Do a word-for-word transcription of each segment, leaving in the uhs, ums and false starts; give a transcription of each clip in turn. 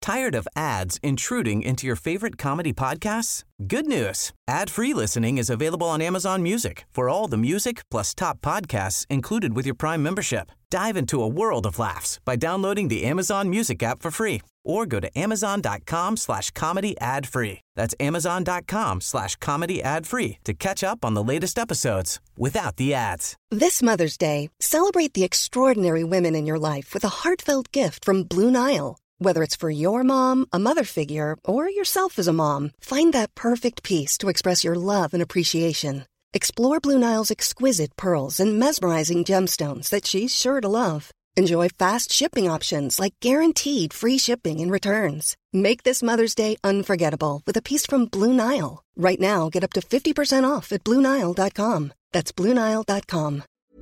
Tired of ads intruding into your favorite comedy podcasts? Good news. Ad-free listening is available on Amazon Music for all the music plus top podcasts included with your Prime membership. Dive into a world of laughs by downloading the Amazon Music app for free or go to amazon.com slash comedy ad free. That's amazon.com slash comedy ad free to catch up on the latest episodes without the ads. This Mother's Day, celebrate the extraordinary women in your life with a heartfelt gift from Blue Nile. Whether it's for your mom, a mother figure, or yourself as a mom, find that perfect piece to express your love and appreciation. Explore Blue Nile's exquisite pearls and mesmerizing gemstones that she's sure to love. Enjoy fast shipping options like guaranteed free shipping and returns. Make this Mother's Day unforgettable with a piece from Blue Nile. Right now, get up to fifty percent off at Blue Nile dot com. That's Blue Nile dot com.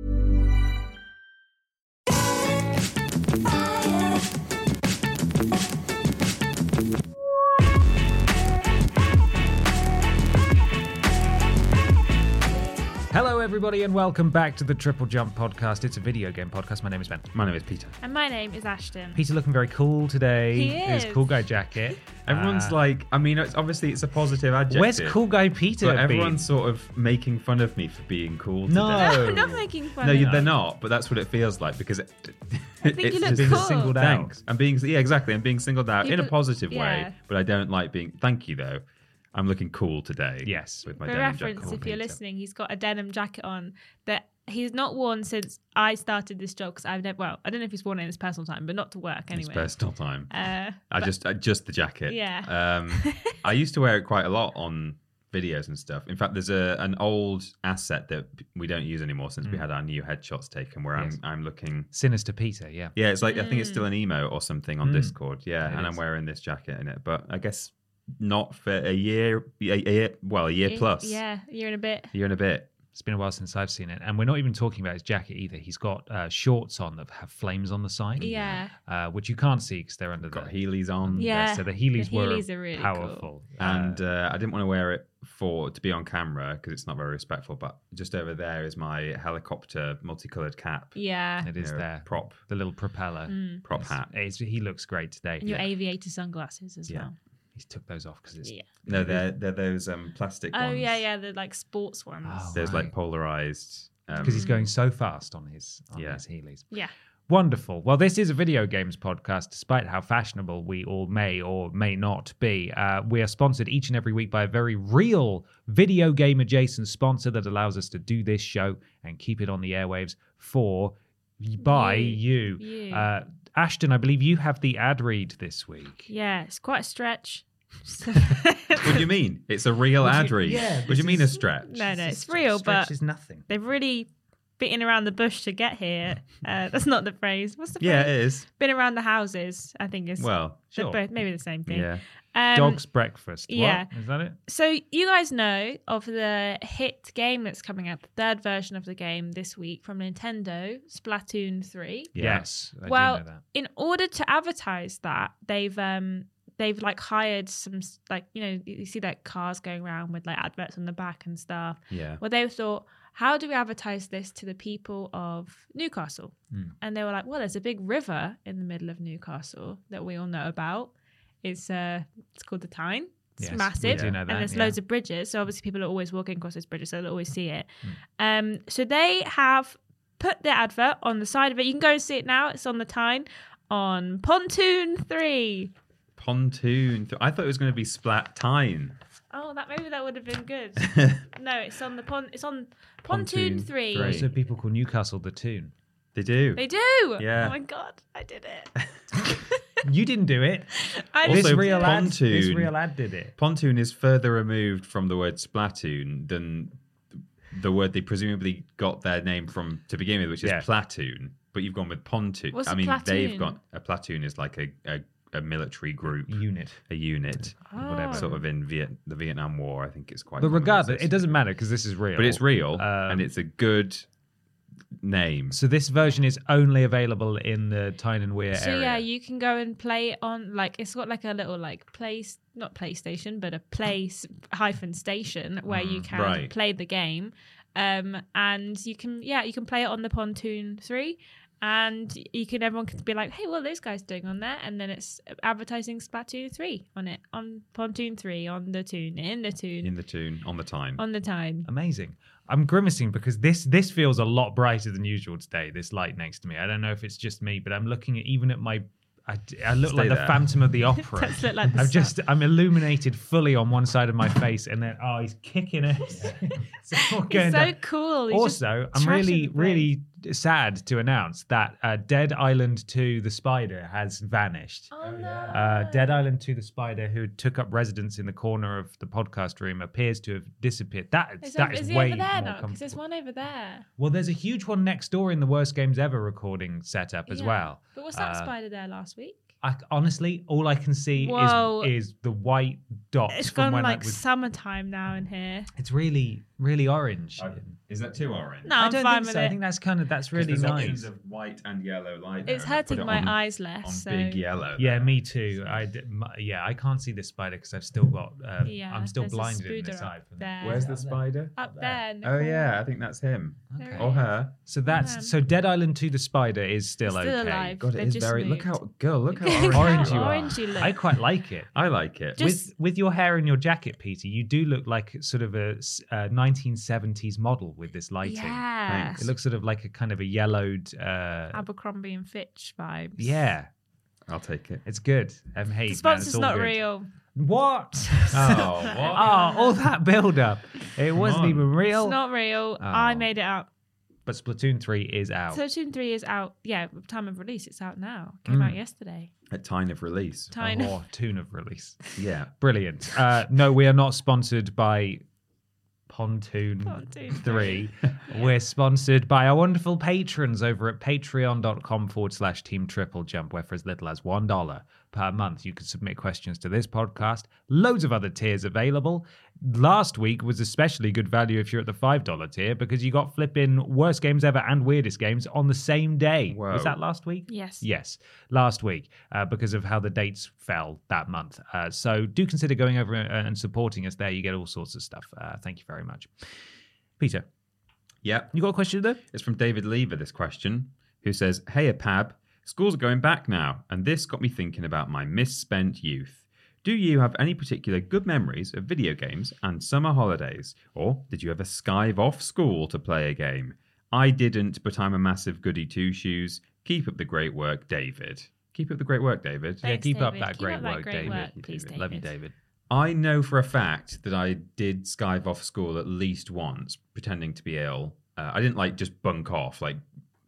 Hello, everybody, and welcome back to the Triple Jump podcast. It's a video game podcast. My name is Ben. My name is Peter. And my name is Ashton. Peter looking very cool today. He His is. cool guy jacket. Everyone's Uh, like, I mean, it's obviously it's a positive adjective. Where's cool guy Peter But been? everyone's sort of making fun of me for being cool today. No. No, I'm not making fun No, of you- you. they're not, but that's what it feels like because it, I think you look being cool. singled out. Thanks. I'm being, yeah, exactly. I'm being singled out in a People- positive yeah. way, but I don't like being, thank you though. I'm looking cool today. Yes. With my For denim reference, jacket. if you're listening, he's got a denim jacket on that he's not worn since I started this job because I've never, well, I don't know if he's worn it in his personal time, but not to work It's anyway. personal time. Uh, I just, I, just the jacket. Yeah. Um, I used to wear it quite a lot on videos and stuff. In fact, there's a an old asset that we don't use anymore since we had our new headshots taken, where Yes. I'm I'm looking. Sinister Peter, yeah. Yeah, it's like I think it's still an emo or something on Mm. Discord. Yeah, It and is. I'm wearing this jacket in it, but I guess not for a year. A, a year well, a year it- plus. Yeah, you're in a bit. a year and a bit. It's been a while since I've seen it. And we're not even talking about his jacket either. He's got uh, shorts on that have flames on the side. Yeah. Uh, which you can't see because they're under Got the... Heelys on. Yeah. So the Heelys, The were Heelys are really powerful. And Uh, uh, I didn't want to wear it for to be on camera because it's not very respectful. But just over there is my helicopter multicolored cap. Yeah. it is you know, there. prop The little propeller. Mm. prop It's- hat. it's- he looks great today. And your Yeah. aviator sunglasses as Yeah. well. He took those off because it's... Yeah. No, they're they're those um plastic Oh, ones. yeah, yeah, the like sports ones. Oh. There's Right. like polarized. Um, Because he's going so fast on his on Yeah. his Heelys. Yeah. Wonderful. Well, this is a video games podcast, despite how fashionable we all may or may not be. Uh, we are sponsored each and every week by a very real video game adjacent sponsor that allows us to do this show and keep it on the airwaves for by you. You. You. Uh, Ashton, I believe you have the ad read this week. Yeah, it's quite a stretch. What do you mean? It's a real What do ad you- read. yeah, what do this you mean a is- stretch? No, no, This it's is- real, stretch but is nothing. they've really been around the bush to get here. Uh, that's not the phrase. What's the Yeah, it phrase? is. Been around the houses, I think is Well, they're sure. both maybe the same thing. yeah. Um, Dog's breakfast. What? yeah. Is that it? So you guys know of the hit game that's coming out, the third version of the game this week from Nintendo, Splatoon three. Yeah. Yes. I well, do know that. in order to advertise that, they've um they've like hired some s- like you know you see like cars going around with like adverts on the back and stuff. Yeah. Well, they thought, how do we advertise this to the people of Newcastle? Mm. And they were like, well, there's a big river in the middle of Newcastle that we all know about. It's uh, it's called the Tyne. It's Yes, we massive, do know that, and there's yeah. loads of bridges. So obviously, people are always walking across those bridges, so they'll always see it. Mm. Um, so they have put their advert on the side of it. You can go and see it now. It's on the Tyne on Pontoon Three. Pontoon. I thought it was going to be Splat Tyne. Oh, that maybe that would have been good. No, it's on the pon. It's on Pontoon, Pontoon Three. Three. So people call Newcastle the Toon. They do. They do. Yeah. Oh my god, I did it. You didn't do it. I Also, this real ad. pontoon. This real ad did it. Pontoon is further removed from the word Splatoon than the word they presumably got their name from to begin with, which is Yeah. platoon. But you've gone with pontoon. What's I a mean, they've platoon? got a platoon is like a, a, a military group, Unit. a unit, Oh. sort of in Viet, the Vietnam War. I think it's quite. But commonly regardless, it associated. doesn't matter because this is real. But it's real, Um, and it's a good name. So this version is only available in the Tyne and Weir So area. yeah, you can go and play it on like it's got like a little like place not PlayStation but a place hyphen station where you can right. play the game, um, and you can yeah you can play it on the Pontoon Three, and you can everyone can be like, hey, what are those guys doing on there? And then it's advertising Splatoon three on it, on Pontoon three, on the tune, in the tune, In the tune, on the time. on the time. Amazing. I'm grimacing because this this feels a lot brighter than usual today, this light next to me. I don't know if it's just me, but I'm looking at even at my I, I look Stay like there. the Phantom of the Opera. Does look like the I'm sun. just I'm illuminated fully on one side of my face, and then oh, he's kicking it. It's all going He's so down. cool. He's just Also, I'm trashing really, the place. really sad to announce that uh, Dead Island two The Spider has vanished. Oh, no. Uh, Dead Island two The Spider, who took up residence in the corner of the podcast room, appears to have disappeared. That, Is, that over, is is he way over there more now? Because comfortable. there's one over there. Well, there's a huge one next door in the Worst Games Ever recording setup as Yeah. well. But was that Uh, spider there last week? I, honestly, all I can see Whoa. is is the white dots It's from gone when like I was. summertime now in here. It's really, really orange. Uh, Is that too orange? No, I I'm don't fine think with so. it. I think that's kind of that's really There's nice. options of white and yellow light. It's there, and I put hurting it my on- eyes less. On so big yellow. Yeah, there. me too. I d- m- yeah, I can't see this spider because I've still got. Um, Yeah, I'm still there's a blinded in spooder this eye. up from- there. Where's the spider? up there. in the Oh corner. yeah, I think that's him There Okay. it or is. her. So that's Man. so Dead Island two The Spider is still, It's still okay. alive. God, it They've is just very. Look moved. how girl. Look how Look orange, how orange you are. orange you look. I quite like it. I like it. Just- with with your hair and your jacket, Peter, you do look like sort of a s- uh, nineteen seventies model with this lighting. Yeah. It looks sort of like a kind of a yellowed. Uh, Abercrombie and Fitch vibes. yeah, I'll take it. it's good. Um, hey, The man, sponsor's it's all not good. real. What? Oh, what? Oh, all that build up. It wasn't on. even real. It's not real. I Oh. made it up. But Splatoon three is out. Splatoon three is out. Yeah, time of release, it's out now. Came Mm. out yesterday. At time of release. Time. Or tune of release. Yeah. Brilliant. Uh, no, we are not sponsored by Pontoon, Pontoon three. We're sponsored by our wonderful patrons over at patreon.com forward slash team triple jump, where for as little as one dollar per month, you can submit questions to this podcast. Loads of other tiers available. Last week was especially good value if you're at the five dollar tier because you got flipping worst games ever and weirdest games on the same day. Whoa. Was that last week? Yes. Yes, last week, uh, because of how the dates fell that month. Uh, so do consider going over and supporting us there. You get all sorts of stuff. Uh, thank you very much. Peter, Yep. you got a question there? It's from David Lever, this question, who says, Hey, Apab, schools are going back now, and this got me thinking about my misspent youth. Do you have any particular good memories of video games and summer holidays? Or did you ever skive off school to play a game? I didn't, but I'm a massive goody two-shoes. Keep up the great work, David. Keep up the great work, David. Yeah, Thanks, keep up David. that Keep great up that work, great David. work, You please, David. Love you, David. David. I know for a fact that I did skive off school at least once, pretending to be ill. Uh, I didn't like just bunk off, like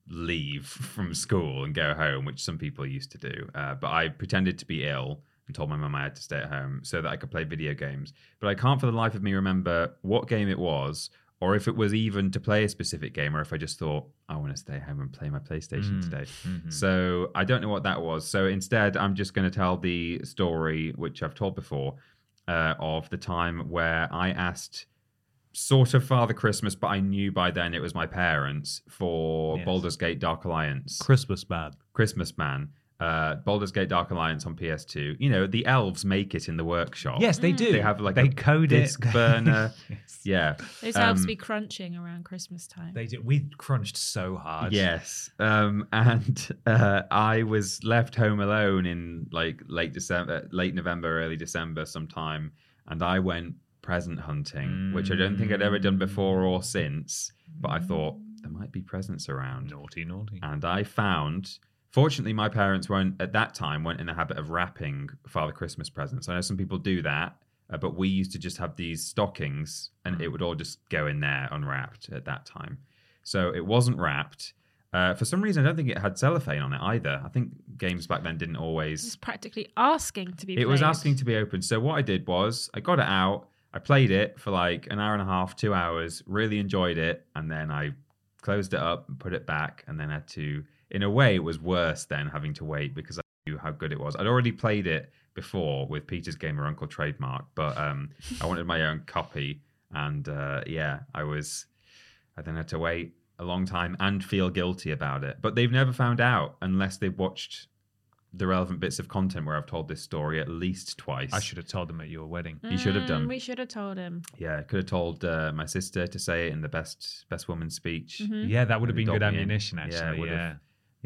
leave from school and go home, which some people used to do. Uh, but I pretended to be ill and told my mum I had to stay at home so that I could play video games. But I can't for the life of me remember what game it was, or if it was even to play a specific game, or if I just thought, I want to stay home and play my PlayStation Mm, today. mhm. So I don't know what that was. So instead, I'm just going to tell the story, which I've told before, uh, of the time where I asked sort of Father Christmas, but I knew by then it was my parents, for Yes. Baldur's Gate Dark Alliance. Christmas man. Christmas Man. Uh, Baldur's Gate Dark Alliance on P S two. You know, the elves make it in the workshop. Yes, they do. They have like they a code disc it. burner. Yes. Yeah. Those elves Um, be crunching around Christmas time. They do. We crunched so hard. Yes. Um, and uh, I was left home alone in like late December, late November, early December sometime. And I went present hunting, which I don't think I'd ever done before or since. But I thought there might be presents around. Naughty, naughty. And I found, fortunately, my parents weren't at that time weren't in the habit of wrapping Father Christmas presents. I know some people do that, uh, but we used to just have these stockings, and it would all just go in there unwrapped at that time. So it wasn't wrapped. Uh, for some reason, I don't think it had cellophane on it either. I think games back then didn't always. It's practically asking to be It was played. asking to be opened. So what I did was I got it out. I played it for like an hour and a half, two hours. Really enjoyed it, and then I closed it up and put it back, and then had to. In a way, it was worse than having to wait because I knew how good it was. I'd already played it before with Peter's Gamer Uncle trademark, but um, I wanted my own copy, and uh, yeah, I was. I then had to wait a long time and feel guilty about it. But they've never found out unless they've watched the relevant bits of content where I've told this story at least twice. I should have told them at your wedding. You should have Mm, done. We should have told him. Yeah, I could have told uh, my sister to say it in the best best woman speech. Mhm. Yeah, that would have Maybe been good dob me in. ammunition, Yeah, it actually. would Yeah. have.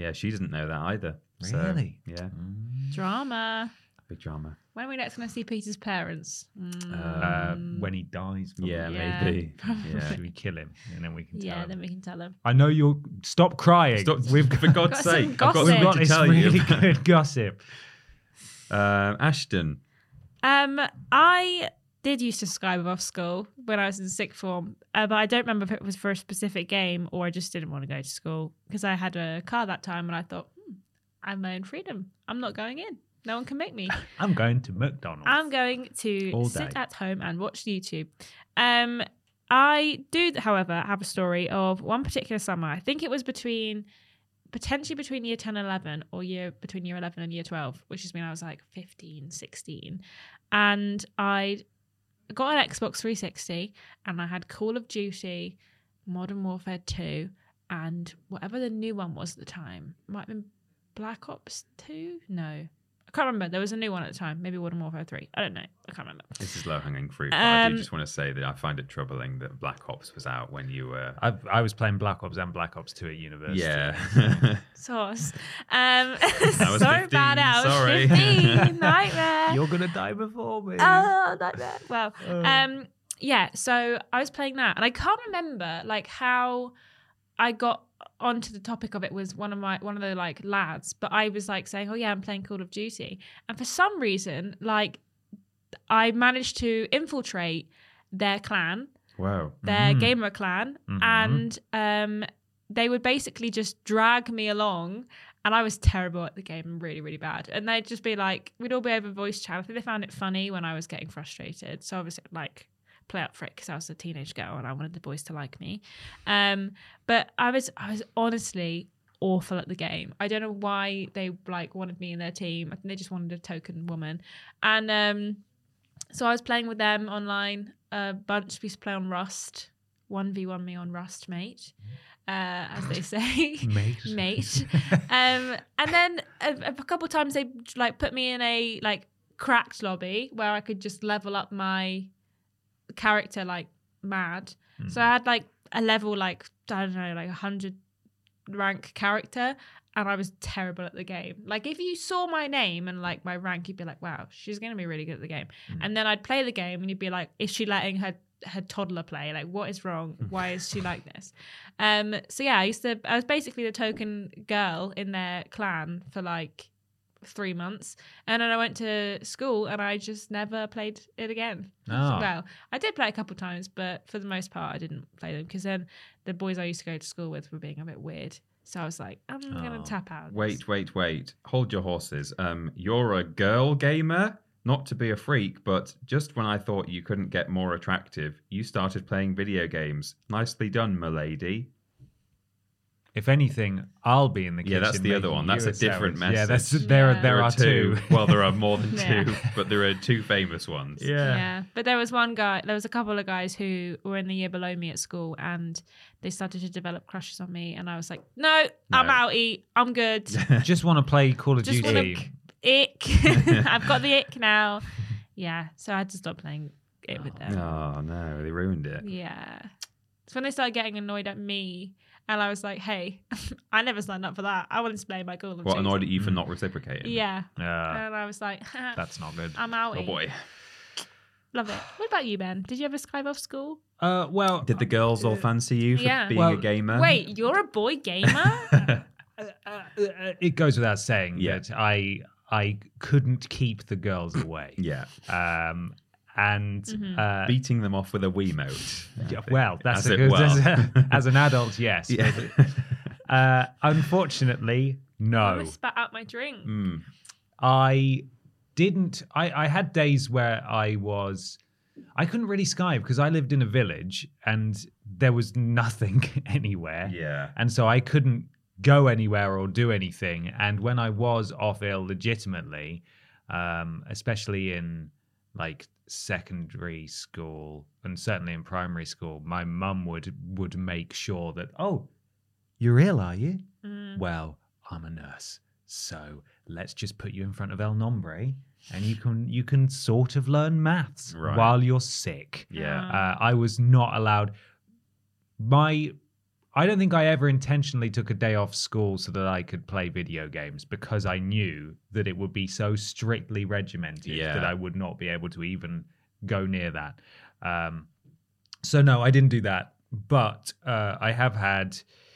Yeah, she doesn't know that either. So, Really? yeah. Drama. Big drama. When are we next going to see Peter's parents? Mm, Uh, when he dies, probably. Yeah, Yeah, maybe. probably. Yeah. Should we kill him? And then we can tell yeah, him. then we can tell him. I know you'll stop crying. Stop, We've for got, God's got some sake, I've got gossip. we've something got to this tell really you. good gossip. um, Ashton. Um, I did used to Skype off school when I was in sixth form, uh, but I don't remember if it was for a specific game or I just didn't want to go to school because I had a car that time and I thought, hmm, I have my own freedom. I'm not going in. No one can make me. I'm going to McDonald's. I'm going to All sit day. at home and watch YouTube. Um, I do, however, have a story of one particular summer. I think it was between, potentially between year ten and eleven or year between year eleven and year twelve, which is when I was like fifteen, sixteen. And I got an Xbox three sixty and I had Call of Duty, Modern Warfare two, and whatever the new one was at the time. Might have been Black Ops two? No. I can't remember. There was a new one at the time. Maybe Modern Warfare three. I don't know. I can't remember. This is low-hanging fruit, but I do Um, just want to say that I find it troubling that Black Ops was out when you were... I, I was playing Black Ops and Black Ops two at university. Yeah. Sauce. Um, was so fifteen, bad out. sorry. fifteen. Nightmare. You're going to die before me. Oh, nightmare. Well, Oh. um, yeah. So I was playing that, and I can't remember like how I got onto the topic of it. Was one of my one of the like lads, but I was like saying, "Oh yeah, I'm playing Call of Duty," and for some reason, like I managed to infiltrate their clan, Wow. their Mm. gamer clan, Mhm. and um, they would basically just drag me along. And I was terrible at the game, really, really bad. And they'd just be like, we'd all be over voice chat. I think they found it funny when I was getting frustrated. So obviously, like, play up for it because I was a teenage girl and I wanted the boys to like me. Um, but I was, I was honestly awful at the game. I don't know why they like wanted me in their team. I think they just wanted a token woman. And um, so I was playing with them online a bunch. We used to play on Rust, one v one me on Rust, mate. Uh, as they say, Mate. mate. Um, and then a, a couple of times they like put me in a like cracked lobby where I could just level up my character like mad. Mm. So I had like a level like I don't know like a hundred rank character, and I was terrible at the game. Like if you saw my name and like my rank, you'd be like, wow, she's gonna be really good at the game. Mm. And then I'd play the game, and you'd be like, is she letting her her toddler play? Like, what is wrong? Why is she like this? Um so yeah, I used to I was basically the token girl in their clan for like three months, and then I went to school and I just never played it again. Oh. Well, I did play a couple times, but for the most part I didn't play them because then the boys I used to go to school with were being a bit weird, so I was like, I'm gonna Oh. tap out. Wait, wait, wait. Hold your horses. Um, you're a girl gamer? Not to be a freak, but just when I thought you couldn't get more attractive, you started playing video games. Nicely done, m'lady. If anything, I'll be in the kitchen. Yeah, that's the other making one. That's you a different sandwich. Yeah, that's message. there. Yeah. There are two. Well, there are more than Yeah. two, but there are two famous ones. Yeah, but there was one guy, there was a couple of guys who were in the year below me at school, and they started to develop crushes on me, and I was like, no, I'm No. outie, I'm good. Just want to play Call of Just Duty. wanna ick. I've got the ick now. Yeah, so I had to stop playing it with them. Oh no, they ruined it. Yeah. It's when they started getting annoyed at me, and I was like, hey, I never signed up for that. I wanted to play my Call of What Duty. annoyed at you for not reciprocating? Yeah. Yeah, And I was like, that's not good. I'm outie. Oh boy. Love it. What about you, Ben? Did you ever Skype off school? Uh, well, Did the girls all fancy you for Yeah. being Well, a gamer? Wait, you're a boy gamer? uh, uh, it goes without saying Yeah. that I I couldn't keep the girls away. Yeah. Um, and Mhm. uh, Beating them off with a Wiimote. I yeah, think. well, that's As a it good well. as, a- as an adult, yes. Yeah. But, uh, unfortunately, I no. almost spat out my drink. Mm. I didn't. I, I had days where I was. I couldn't really Skype because I lived in a village and there was nothing anywhere. Yeah. And so I couldn't go anywhere or do anything. And when I was off ill legitimately, um, especially in like secondary school and certainly in primary school, my mum would would make sure that, oh, you're ill, are you? Mm. Well, I'm a nurse, so let's just put you in front of El Nombre, and you can you can sort of learn maths Right. while you're sick. Yeah. Uh, I was not allowed. My I don't think I ever intentionally took a day off school so that I could play video games because I knew that it would be so strictly regimented Yeah. that I would not be able to even go near that. Um, so no, I didn't do that. But uh, I have had,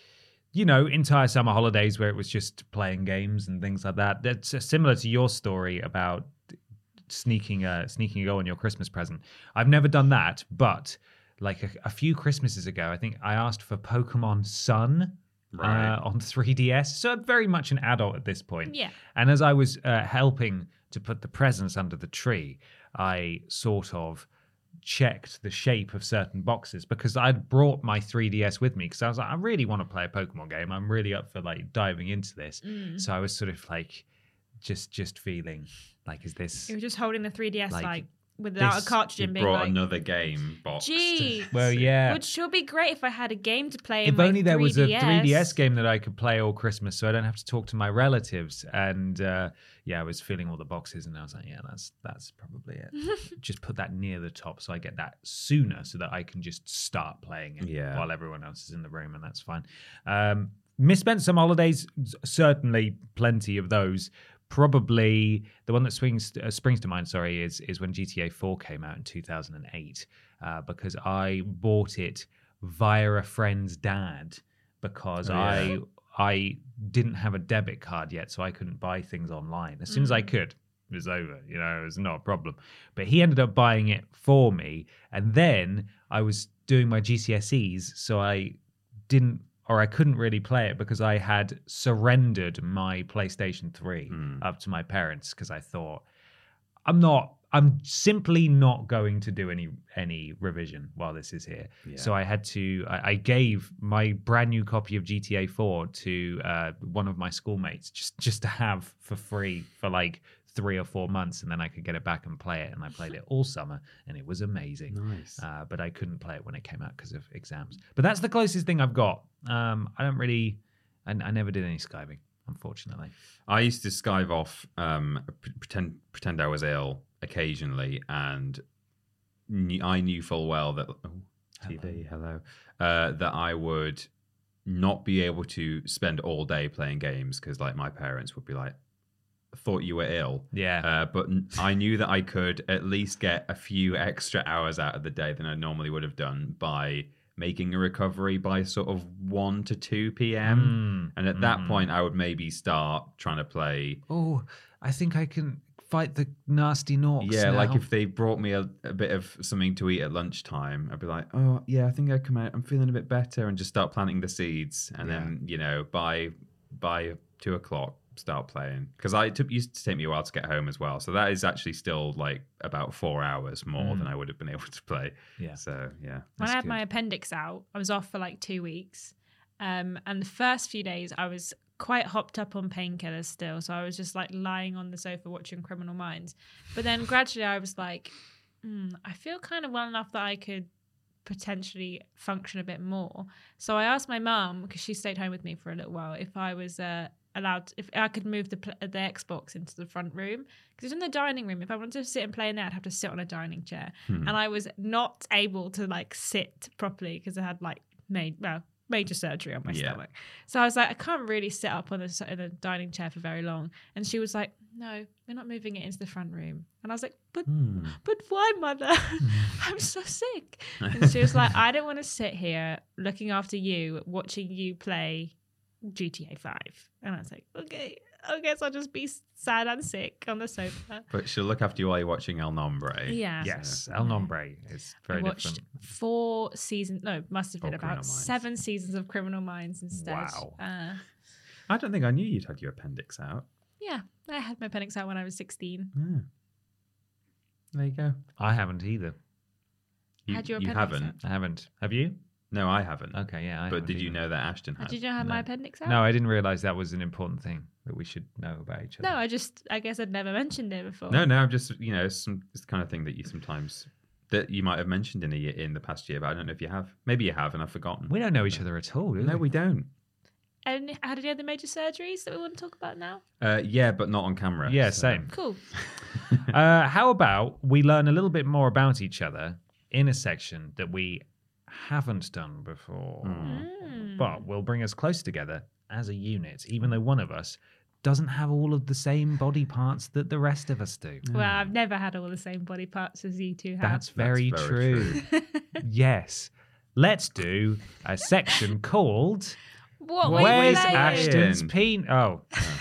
you know, entire summer holidays where it was just playing games and things like that. That's uh, similar to your story about sneaking a sneaking a go on your Christmas present. I've never done that, but like a, a few Christmases ago, I think I asked for Pokemon Sun Right. uh, on three D S. So I'm very much an adult at this point. Yeah. And as I was uh, helping to put the presents under the tree, I sort of checked the shape of certain boxes because I'd brought my three D S with me because I was like, I really want to play a Pokemon game. I'm really up for like diving into this. Mm. So I was sort of like just just feeling like, is this You were just holding the three D S Like, like, without this- a cartridge You and being brought like, another game box. gee, well, yeah. would sure be great if I had a game to play. If in my only there was a three D S. three D S game that I could play all Christmas, so I don't have to talk to my relatives. And uh, yeah, I was feeling all the boxes, and I was like, yeah, that's that's probably it. Just put that near the top, so I get that sooner, so that I can just start playing it Yeah. while everyone else is in the room, and that's fine. Um, misspent some holidays, certainly plenty of those. Probably the one that swings uh, springs to mind. Sorry, is is when G T A four came out in two thousand eight, uh, because I bought it via a friend's dad because Oh, yeah. I I didn't have a debit card yet, so I couldn't buy things online. As soon as I could, it was over. You know, it was not a problem. But he ended up buying it for me, and then I was doing my G C S Es, so I didn't. Or I couldn't really play it because I had surrendered my PlayStation three Hmm. up to my parents because I thought I'm not, I'm simply not going to do any any revision while this is here. Yeah. So I had to, I, I gave my brand new copy of G T A four to uh, one of my schoolmates just just to have for free for like three or four months, and then I could get it back and play it. And I played it all summer, and it was amazing. Nice. Uh, but I couldn't play it when it came out because of exams. But that's the closest thing I've got. Um, I don't really, I, I never did any skiving, unfortunately. I used to skive off, um, p- pretend pretend I was ill occasionally, and knew, I knew full well that oh, T V, hello, uh, that I would not be able to spend all day playing games because, like, my parents would be like, "Thought you were ill." Yeah. Uh, but n- I knew that I could at least get a few extra hours out of the day than I normally would have done by making a recovery by sort of one to two p.m. Mm, And at that mm. point, I would maybe start trying to play. Oh, I think I can fight the nasty Norks. Yeah, like now. if they brought me a, a bit of something to eat at lunchtime, I'd be like, oh, yeah, I think I'd come out. I'm feeling a bit better, and just start planting the seeds. And Yeah. then, you know, by by two o'clock, start playing. Because I it took, used to take me a while to get home as well. So that is actually still like about four hours more Mm. than I would have been able to play. Yeah. So, yeah. When That's I had good. my appendix out, I was off for like two weeks. Um, and the first few days, I was quite hopped up on painkillers still. So I was just like lying on the sofa watching Criminal Minds. But then gradually I was like, mm, I feel kind of well enough that I could potentially function a bit more. So I asked my mum, because she stayed home with me for a little while, if I was uh, allowed, if I could move the pl- the Xbox into the front room. Because it's in the dining room. If I wanted to sit and play in there, I'd have to sit on a dining chair. Hmm. And I was not able to like sit properly because I had like made, well, major surgery on my Yeah. stomach. So I was like, I can't really sit up on the in a dining chair for very long. And she was like, no, we're not moving it into the front room. And I was like, but Hmm. but why, mother? I'm so sick. And she was like, I don't want to sit here looking after you, watching you play G T A five. And I was like, okay, I guess I'll just be sad and sick on the sofa. But she'll look after you while you're watching El Nombre. Yeah. Yes, El Nombre is very I watched different. four seasons, no, must have been Oh, about Criminal Minds. seven seasons of Criminal Minds instead. Wow. Uh, I don't think I knew you'd had your appendix out. yeah, I had my appendix out when I was sixteen. Yeah. There you go. I haven't either. You, Had your you appendix haven't? I haven't. Have you? No, I haven't. Okay, yeah. I But haven't did you either. know that Ashton had? Did you know I had my No. appendix out? No, I didn't realize that was an important thing that we should know about each other. No, I just, I guess I'd never mentioned it before. No, no, I'm just, you know, some it's the kind of thing that you sometimes that you might have mentioned in a year, in the past year, but I don't know if you have. Maybe you have, and I've forgotten. We don't know each other at all, do we? No, we don't. And had any other major surgeries that we want to talk about now? Uh, yeah, but not on camera. Yeah, so- same. Cool. uh, how about we learn a little bit more about each other in a section that we haven't done before. Mm. But will bring us close together as a unit, even though one of us doesn't have all of the same body parts that the rest of us do. Well, I've never had all the same body parts as you two have. That's very, That's very true. Yes. Let's do a section called What were you Where's playing? Ashton's Peen? Oh.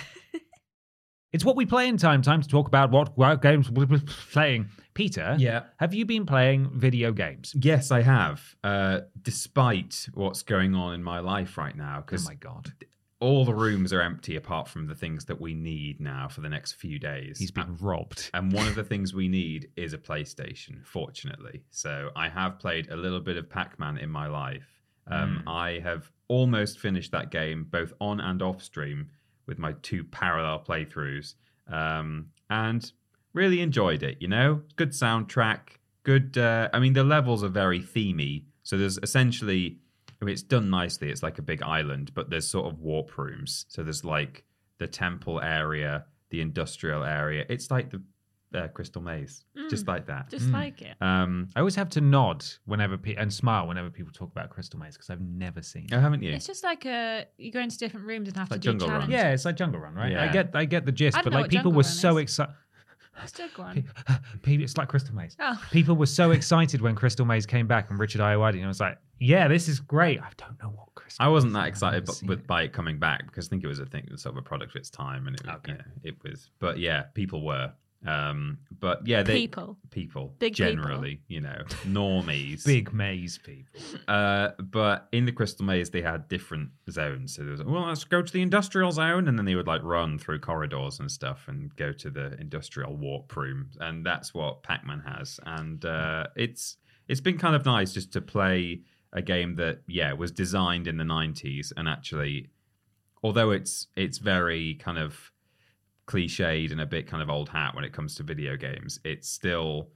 It's what we play in time. Time to talk about what, what games we're playing. Peter, Yeah. have you been playing video games? Yes, I have. Uh, despite what's going on in my life right now, Oh because my God. all the rooms are empty apart from the things that we need now for the next few days. He's been robbed. And one of the things we need is a PlayStation, fortunately. So I have played a little bit of Pac-Man in my life. Um, Mm. I have almost finished that game, both on and off stream, with my two parallel playthroughs. Um, and really enjoyed it, you know? Good soundtrack, good... Uh, I mean, the levels are very themey. So there's essentially... I mean, it's done nicely. It's like a big island, but there's sort of warp rooms. So there's like the temple area, the industrial area. It's like the uh, Crystal Maze, Mm. just like that. Just like it. Um, I always have to nod whenever pe- and smile whenever people talk about Crystal Maze because I've never seen it. oh, haven't you? It's just like a you go into different rooms and have Like to do Jungle Run. challenges. Yeah, it's like Jungle Run, right? I Yeah. get, I get the gist, I don't but know like what people Jungle were Run so is. excited. It's Jungle Run. People, it's like Crystal Maze. Oh. People were so excited when Crystal Maze came back and Richard Ayoade, and I was like, "Yeah, this is great." I don't know what Crystal. I wasn't Maze that is. excited I've b- seen with, it. by it coming back because I think it was a thing, sort of a product of its time, and it, was- Okay. you know, it was. But yeah, people were. Um, but yeah, they People. people Big people. generally, you know, normies. Big maze people. Uh, but in the Crystal Maze, they had different zones. So there was, well, let's go to the industrial zone, and then they would like run through corridors and stuff and go to the industrial warp room, and that's what Pac-Man has. And uh, it's it's been kind of nice just to play a game that yeah was designed in the nineties, and actually, although it's it's very kind of cliched and a bit kind of old hat when it comes to video games, it's still.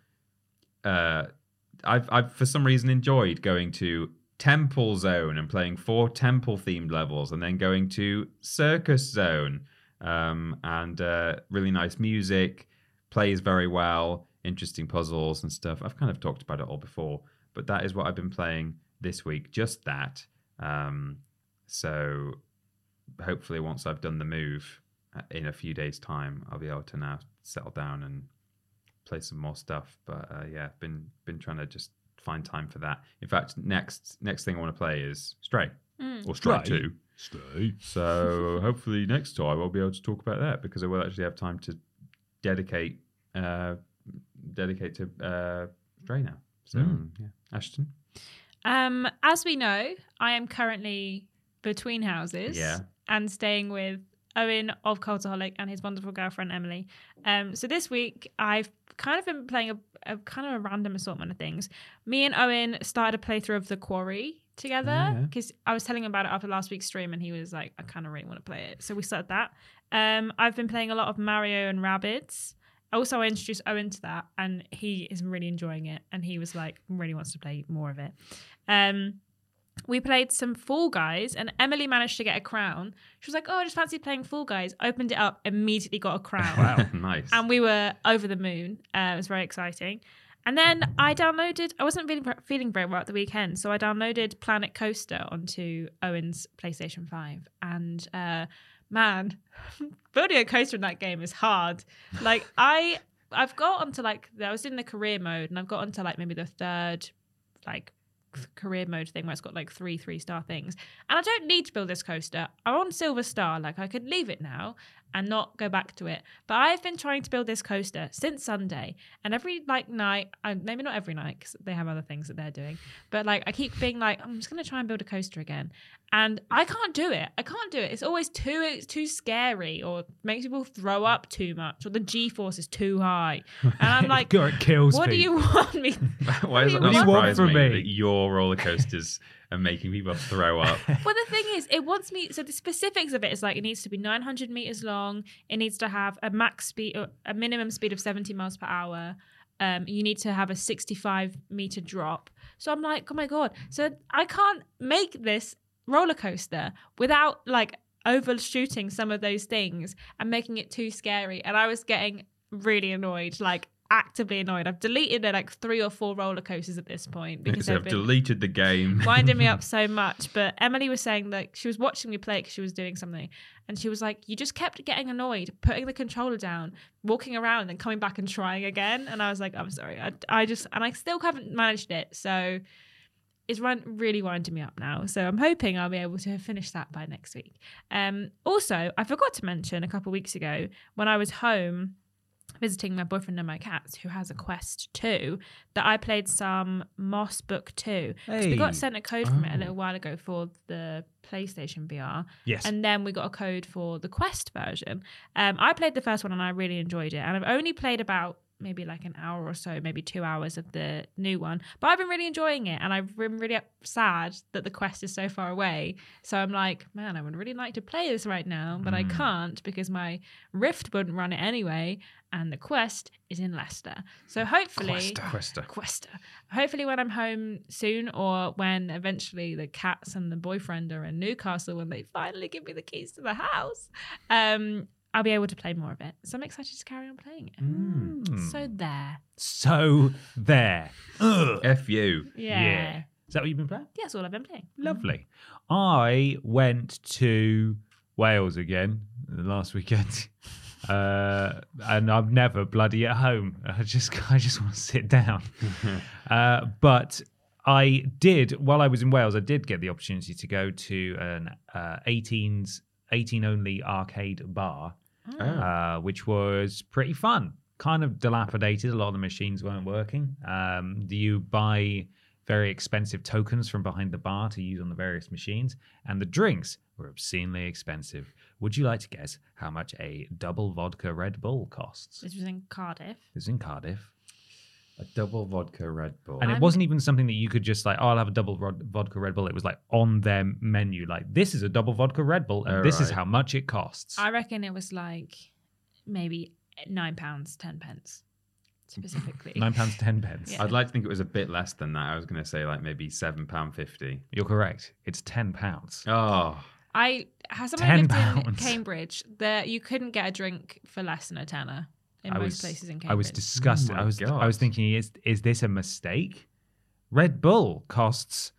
Uh, I've, I've for some reason enjoyed going to Temple Zone and playing four temple themed levels, and then going to Circus Zone, um, and uh, really nice music, plays very well, interesting puzzles and stuff. I've kind of talked about it all before, but that is what I've been playing this week. Just that. Um, so hopefully, once I've done the move in a few days' time, I'll be able to now settle down and play some more stuff. But uh, yeah, been been trying to just find time for that. In fact, next next thing I want to play is Stray Mm. or Stray Stray? Two. Stay. So hopefully next time I'll be able to talk about that because I will actually have time to dedicate uh, dedicate to uh, Stray now. So Mm. yeah, Ashton. Um, as we know, I am currently between houses Yeah. and staying with Owen of Cultaholic and his wonderful girlfriend Emily. Um, so this week I've kind of been playing a, a kind of a random assortment of things. Me and Owen started a playthrough of The Quarry together Yeah. because I was telling him about it after last week's stream and he was like, I kind of really want to play it. So we started that. Um, I've been playing a lot of Mario and Rabbids. Also, I introduced Owen to that and he is really enjoying it and he was like, really wants to play more of it. Um, we played some Fall Guys and Emily managed to get a crown. She was like, oh, I just fancy playing Fall Guys. Opened it up, immediately got a crown. Wow. Nice. And we were over the moon. Uh, it was very exciting. And then I downloaded, I wasn't feeling, feeling very well at the weekend, so I downloaded Planet Coaster onto Owen's PlayStation five. And uh, man, building a coaster in that game is hard. Like I, I've got onto like, I was in the career mode and I've got onto like maybe the third, like, career mode thing where it's got like three three star things, and I don't need to build this coaster. I'm on silver star, like I could leave it now and not go back to it, but I've been trying to build this coaster since Sunday, and every like night, uh, maybe not every night because they have other things that they're doing, but like I keep being like, I'm just gonna try and build a coaster again, and I can't do it. I can't do it. It's always too it's too scary, or makes people throw up too much, or the G-force is too high, and I'm like, God, it kills what do people. you want me? Why does it What not do you want surprise from me, me? that your roller coasters are making people throw up? Well, the thing is, it wants me. So the specifics of it is like it needs to be nine hundred meters long. It needs to have a max speed, or a minimum speed of seventy miles per hour. Um, you need to have a sixty-five meter drop. So I'm like, oh my god! So I can't make this roller coaster without like overshooting some of those things and making it too scary. And I was getting really annoyed. Like actively annoyed. I've deleted uh, like three or four roller coasters at this point because So they've I've been deleted the game. winding me up so much. But Emily was saying that she was watching me play because she was doing something, and she was like, "You just kept getting annoyed, putting the controller down, walking around, and then coming back and trying again." And I was like, "I'm sorry, I, I just," and I still haven't managed it. So it's run, really winding me up now. So I'm hoping I'll be able to finish that by next week. Um, also, I forgot to mention a couple of weeks ago when I was home visiting my boyfriend and my cats, who has a Quest two, that I played some Moss Book two. Because we Hey. got sent a code from it a Oh. little while ago for the PlayStation V R. Yes. And then we got a code for the Quest version. Um, I played the first one and I really enjoyed it. And I've only played about maybe like an hour or so, maybe two hours of the new one. But I've been really enjoying it. And I've been really sad that the Quest is so far away. So I'm like, man, I would really like to play this right now, but I can't because my Rift wouldn't run it anyway. And the Quest is in Leicester. So hopefully... Questa. Questa. Hopefully when I'm home soon, or when eventually the cats and the boyfriend are in Newcastle, when they finally give me the keys to the house, um, I'll be able to play more of it. So I'm excited to carry on playing it. Mm. So there. So there. Ugh. F you. Yeah. Is that what you've been playing? Yeah, that's all I've been playing. Lovely. I went to Wales again last weekend. Uh, and I'm never bloody at home. I just, I just want to sit down. uh, but I did, while I was in Wales, I did get the opportunity to go to an uh, eighteens, eighteen only arcade bar, Oh. uh, which was pretty fun. Kind of dilapidated. A lot of the machines weren't working. Um, do you buy very expensive tokens from behind the bar to use on the various machines? And the drinks were obscenely expensive. Would you like to guess how much a double vodka Red Bull costs? This was in Cardiff. It's in Cardiff. A double vodka Red Bull. And it I'm- wasn't even something that you could just like, oh, I'll have a double rod- vodka Red Bull. It was like on their menu, like, this is a double vodka Red Bull, and Oh, this is right. how much it costs. I reckon it was like maybe nine pounds, ten pence specifically. Nine pounds ten pence. Yeah. I'd like to think it was a bit less than that. I was going to say like maybe seven pound fifty. You're correct. It's ten pounds. Oh, I has someone ten lived pounds. in Cambridge. There you couldn't get a drink for less than a tenner in I most was, places in Cambridge. I was disgusted. Oh my I was, God. I was thinking, is is this a mistake? Red Bull costs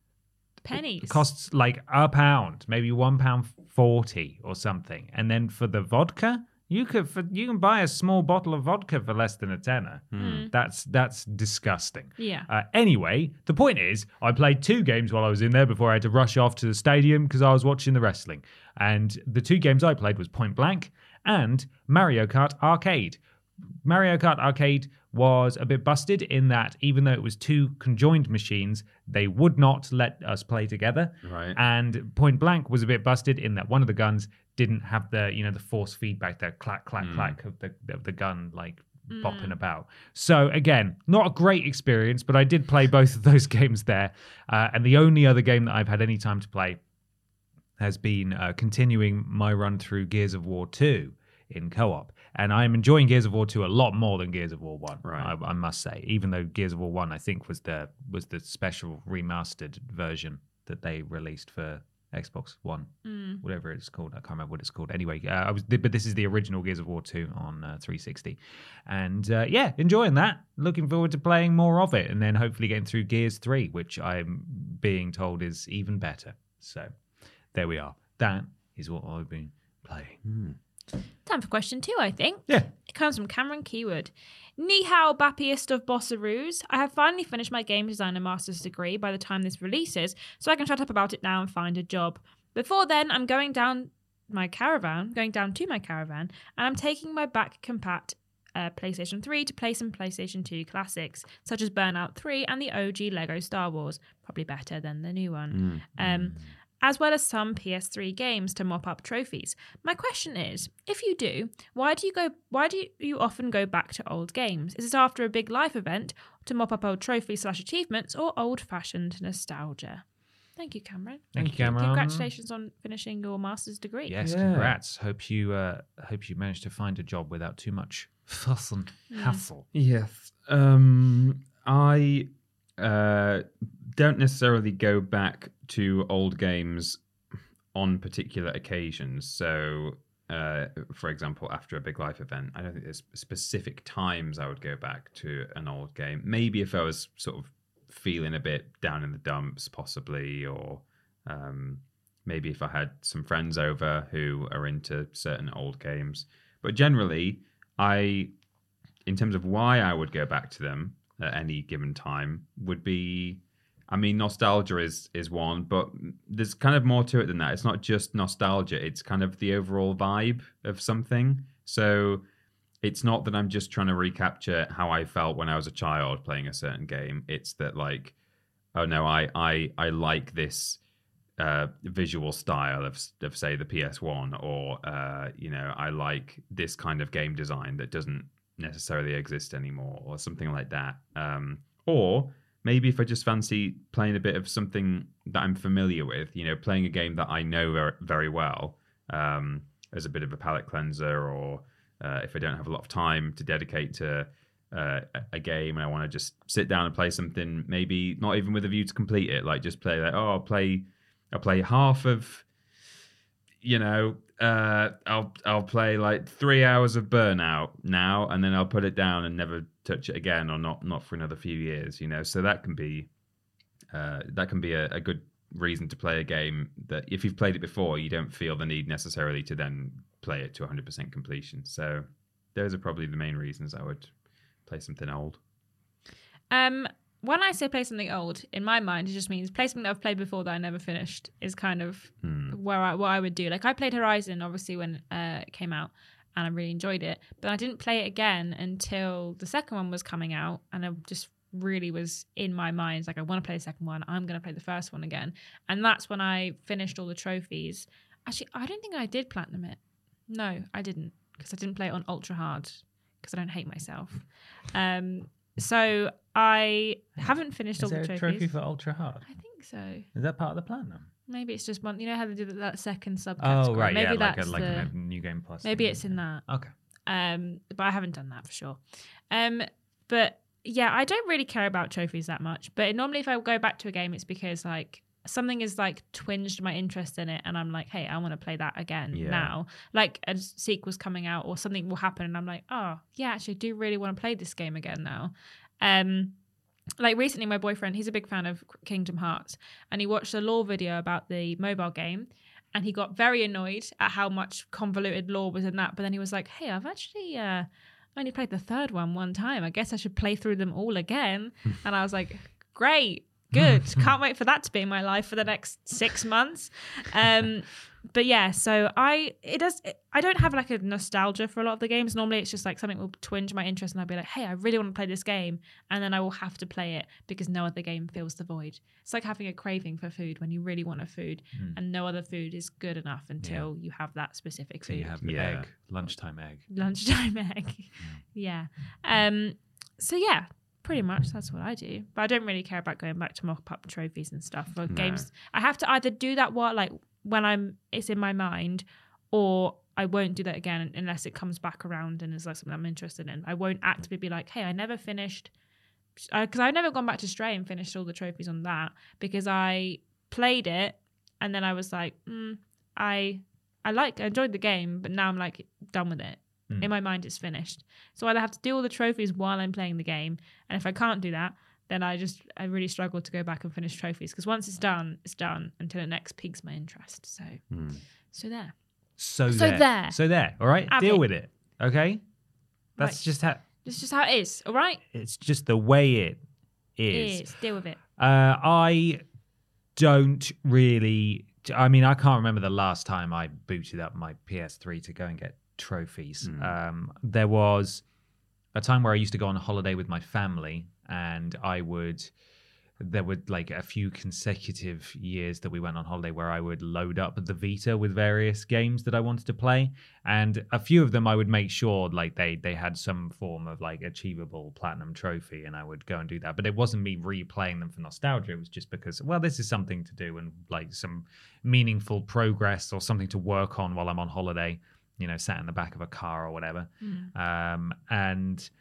pennies. costs like a pound, maybe one pound forty or something, and then for the vodka, you could for, you can buy a small bottle of vodka for less than a tenner. That's that's disgusting. Yeah. Uh, anyway, the point is, I played two games while I was in there before I had to rush off to the stadium because I was watching the wrestling. And the two games I played was Point Blank and Mario Kart Arcade. Mario Kart Arcade was a bit busted in that even though it was two conjoined machines, they would not let us play together. Right. And Point Blank was a bit busted in that one of the guns didn't have the, you know, the force feedback, the clack, clack, clack of the of the gun like bopping about. So again, not a great experience, but I did play both of those games there. Uh, and the only other game that I've had any time to play has been uh, continuing my run through Gears of War two in co-op. And I'm enjoying Gears of War two a lot more than Gears of War one, Right. I, I must say. Even though Gears of War one, I think, was the was the special remastered version that they released for Xbox One, Mm. whatever it's called. I can't remember what it's called. Anyway, uh, I was, but this is the original Gears of War two on uh, three sixty. And uh, yeah, enjoying that. Looking forward to playing more of it. And then hopefully getting through Gears three, which I'm being told is even better. So there we are. That is what I've been playing. Time for question two, I think. Yeah. It comes from Cameron Keywood. Ni hao, Bappiest of Bossaroos. I have finally finished my game design and master's degree by the time this releases, so I can shut up about it now and find a job. Before then, I'm going down my caravan, going down to my caravan, and I'm taking my back compat uh, PlayStation three to play some PlayStation two classics, such as Burnout three and the O G Lego Star Wars. Probably better than the new one. Um, as well as some P S three games to mop up trophies. My question is, if you do, why do you go? Why do you often go back to old games? Is it after a big life event to mop up old trophies slash achievements, or old-fashioned nostalgia? Thank you, Cameron. Thank you, Cameron. Congratulations on finishing your master's degree. Yes, Yeah. congrats. Hope you uh, hope you managed to find a job without too much fuss and hassle. Yes. Um, I uh, don't necessarily go back to old games on particular occasions. So uh, for example, after a big life event, I don't think there's specific times I would go back to an old game. Maybe if I was sort of feeling a bit down in the dumps, possibly, or um, maybe if I had some friends over who are into certain old games. But generally, I, in terms of why I would go back to them at any given time, would be, I mean, nostalgia is is one, but there's kind of more to it than that. It's not just nostalgia. It's kind of the overall vibe of something. So it's not that I'm just trying to recapture how I felt when I was a child playing a certain game. It's that, like, oh no, I I, I like this uh, visual style of, of, say, the P S one, or, uh, you know, I like this kind of game design that doesn't necessarily exist anymore, or something like that. Um, or maybe if I just fancy playing a bit of something that I'm familiar with, you know, playing a game that I know very, very well, um, as a bit of a palate cleanser, or uh, if I don't have a lot of time to dedicate to uh, a game and I want to just sit down and play something, maybe not even with a view to complete it, like just play like, oh, I'll play, I'll play half of, you know, uh, I'll I'll play like three hours of Burnout now, and then I'll put it down and never touch it again, or not not for another few years, you know. So that can be uh, that can be a, a good reason to play a game that, if you've played it before, you don't feel the need necessarily to then play it to one hundred percent completion. So those are probably the main reasons I would play something old. Um. When I say play something old, in my mind, it just means play something that I've played before that I never finished, is kind of hmm. where I, what I would do. Like, I played Horizon, obviously, when uh, it came out, and I really enjoyed it. But I didn't play it again until the second one was coming out, and I just really was in my mind, like, I want to play the second one. I'm going to play the first one again. And that's when I finished all the trophies. Actually, I don't think I did platinum it. No, I didn't, because I didn't play it on ultra hard, because I don't hate myself. Um... So I haven't finished Is all the trophies. Is there a trophy for ultra hard? I think so. Is that part of the platinum? Maybe it's just one. You know how they do that second subcategory? Oh, right, maybe yeah, that's like a, like the, a New Game Plus. Maybe thing. it's in that. Okay. Um, but I haven't done that for sure. Um, but yeah, I don't really care about trophies that much. But normally, if I go back to a game, it's because like something is like twinged my interest in it, and I'm like, hey, I want to play that again yeah. now. Like a sequel's coming out, or something will happen, and I'm like, oh yeah, actually, I do really want to play this game again now. Um, like recently, my boyfriend, he's a big fan of Kingdom Hearts, and he watched a lore video about the mobile game, and he got very annoyed at how much convoluted lore was in that. But then he was like, hey, I've actually uh, only played the third one one time. I guess I should play through them all again. And I was like, great, good. Can't wait for that to be in my life for the next six months. Um, but yeah, so I it does. I don't have like a nostalgia for a lot of the games. Normally, it's just like something will twinge my interest, and I'll be like, "Hey, I really want to play this game," and then I will have to play it because no other game fills the void. It's like having a craving for food when you really want a food, mm. and no other food is good enough until yeah. you have that specific so food. You have the yeah. egg, lunchtime egg, lunchtime egg. yeah. yeah. Um. So yeah. Pretty much, that's what I do. But I don't really care about going back to mop-up trophies and stuff for no. games. I have to either do that while, like, when I'm it's in my mind, or I won't do that again unless it comes back around and is like something I'm interested in. I won't actively be like, hey, I never finished, because I've never gone back to Stray and finished all the trophies on that, because I played it and then I was like, mm, I I like I enjoyed the game, but now I'm like done with it. In my mind, it's finished. So I either have to do all the trophies while I'm playing the game, and if I can't do that, then I just I really struggle to go back and finish trophies, because once it's done, it's done until it next piques my interest. So, mm. so there. So, so there. there. So there. All right, Have deal it. with it. Okay, that's right. just how. It's just how it is. All right. It's just the way it is. It is. Deal with it. Uh, I don't really. I mean, I can't remember the last time I booted up my P S three to go and get trophies. Mm. Um, there was a time where I used to go on a holiday with my family, and I would there were like a few consecutive years that we went on holiday where I would load up the Vita with various games that I wanted to play, and a few of them I would make sure like they they had some form of like achievable platinum trophy, and I would go and do that. But it wasn't me replaying them for nostalgia. It was just because, well, this is something to do and like some meaningful progress or something to work on while I'm on holiday, you know, sat in the back of a car or whatever. Mm. Um, and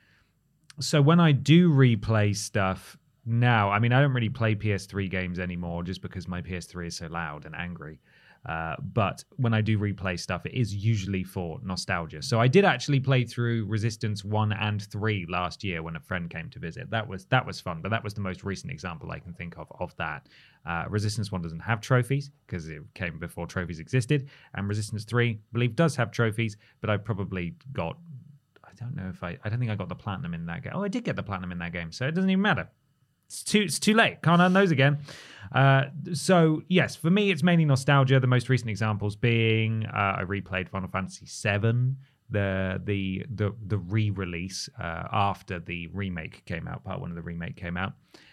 so when I do replay stuff now, I mean, I don't really play P S three games anymore just because my P S three is so loud and angry. Uh, but when I do replay stuff, it is usually for nostalgia. So I did actually play through Resistance one and three last year when a friend came to visit. That was that was fun, but that was the most recent example I can think of of that. Uh, Resistance one doesn't have trophies because it came before trophies existed. And Resistance three, I believe, does have trophies, but I probably got... I don't know if I... I don't think I got the platinum in that game. Oh, I did get the platinum in that game, so it doesn't even matter. It's too it's too late. Can't earn those again. Uh, so, yes, for me, it's mainly nostalgia. The most recent examples being uh, I replayed Final Fantasy seven, the the the, the re-release uh, after the remake came out. Part one of the remake came out.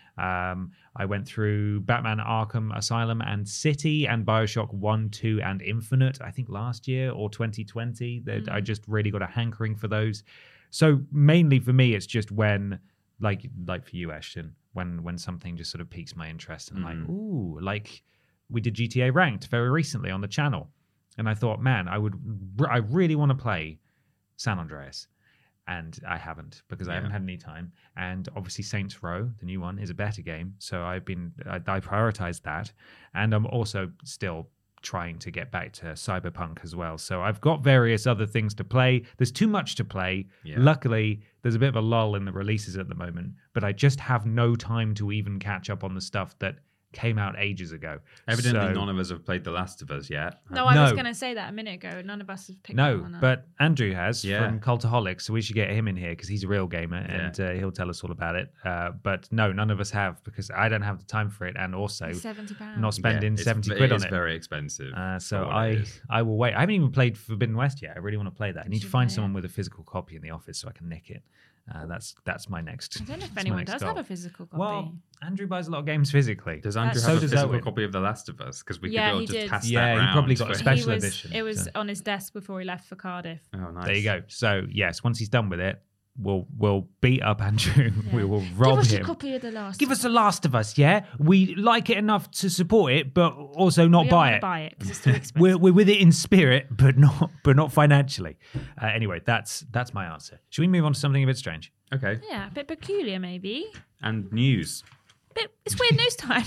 Um, I went through Batman Arkham Asylum and City and Bioshock one, two, and Infinite, I think last year or twenty twenty. That I just really got a hankering for those. So, mainly for me, it's just when, like like for you, Ashton, when when something just sort of piques my interest and mm. like, ooh, like we did G T A Ranked very recently on the channel. And I thought, man, I would, I really want to play San Andreas. And I haven't because yeah. I haven't had any time. And obviously Saints Row, the new one, is a better game. So I've been, I, I prioritized that. And I'm also still trying to get back to Cyberpunk as well. So I've got various other things to play. There's too much to play. Yeah. Luckily, there's a bit of a lull in the releases at the moment, but I just have no time to even catch up on the stuff that came out ages ago. Evidently, so, none of us have played The Last of Us yet. No, I no. was going to say that a minute ago. None of us have picked no, one up. but Andrew has yeah. from Cultaholics, so we should get him in here because he's a real gamer and yeah. uh, he'll tell us all about it. Uh, but no, none of us have because I don't have the time for it, and also seventy pounds. not spending yeah, seventy quid on it. It is very expensive. Uh, so I, I will wait. I haven't even played Forbidden West yet. I really want to play that. I need to find someone with a physical copy in the office so I can nick it. Uh, that's that's my next. I don't know if anyone does goal. have a physical copy. Well, Andrew buys a lot of games physically. Does Andrew That's have so a does physical Owen. copy of The Last of Us? Because we Yeah, could he all just did. pass Yeah, that he round. probably got a for- special He was- edition, It was so. on his desk before he left for Cardiff. Oh, nice. There you go. So yes, once he's done with it, we'll we'll beat up Andrew. Yeah. We will rob Give us him. a copy of The Last. Give us The Last of Us, yeah? We like it enough to support it, but also not we buy don't it. buy it because it's too expensive. We're we're with it in spirit, but not but not financially. Uh, anyway, that's that's my answer. Should we move on to something a bit strange? Okay. Yeah, a bit peculiar maybe. And news. Bit, it's weird news time.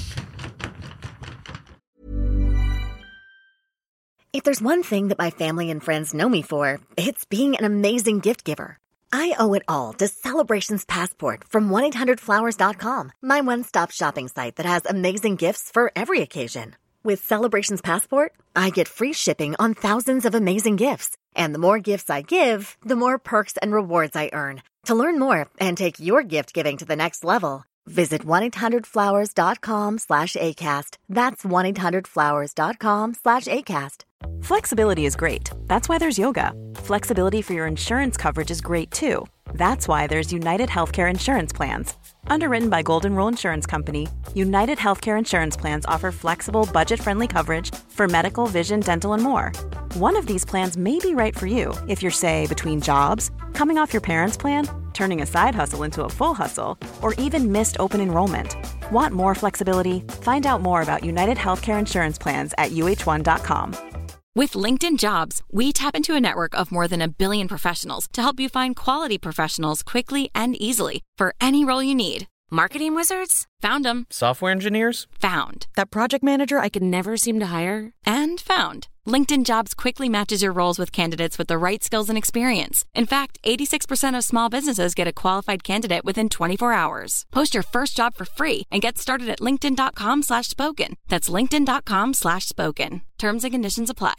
If there's one thing that my family and friends know me for, it's being an amazing gift giver. I owe it all to Celebrations Passport from one eight hundred flowers dot com, my one-stop shopping site that has amazing gifts for every occasion. With Celebrations Passport, I get free shipping on thousands of amazing gifts. And the more gifts I give, the more perks and rewards I earn. To learn more and take your gift giving to the next level, visit one eight hundred flowers dot com slash ACAST. That's one eight hundred flowers dot com slash ACAST. Flexibility is great. That's why there's yoga. Flexibility for your insurance coverage is great too. That's why there's United Healthcare Insurance Plans. Underwritten by Golden Rule Insurance Company, United Healthcare Insurance Plans offer flexible, budget-friendly coverage for medical, vision, dental, and more. One of these plans may be right for you if you're, say, between jobs, coming off your parents' plan, turning a side hustle into a full hustle, or even missed open enrollment. Want more flexibility? Find out more about United Healthcare Insurance Plans at U H one dot com. With LinkedIn Jobs, we tap into a network of more than a billion professionals to help you find quality professionals quickly and easily for any role you need. Marketing wizards? Found them. Software engineers? Found. That project manager I could never seem to hire? And found. LinkedIn Jobs quickly matches your roles with candidates with the right skills and experience. In fact, eighty-six percent of small businesses get a qualified candidate within twenty-four hours. Post your first job for free and get started at linkedin.com slash spoken. That's linkedin.com slash spoken. Terms and conditions apply.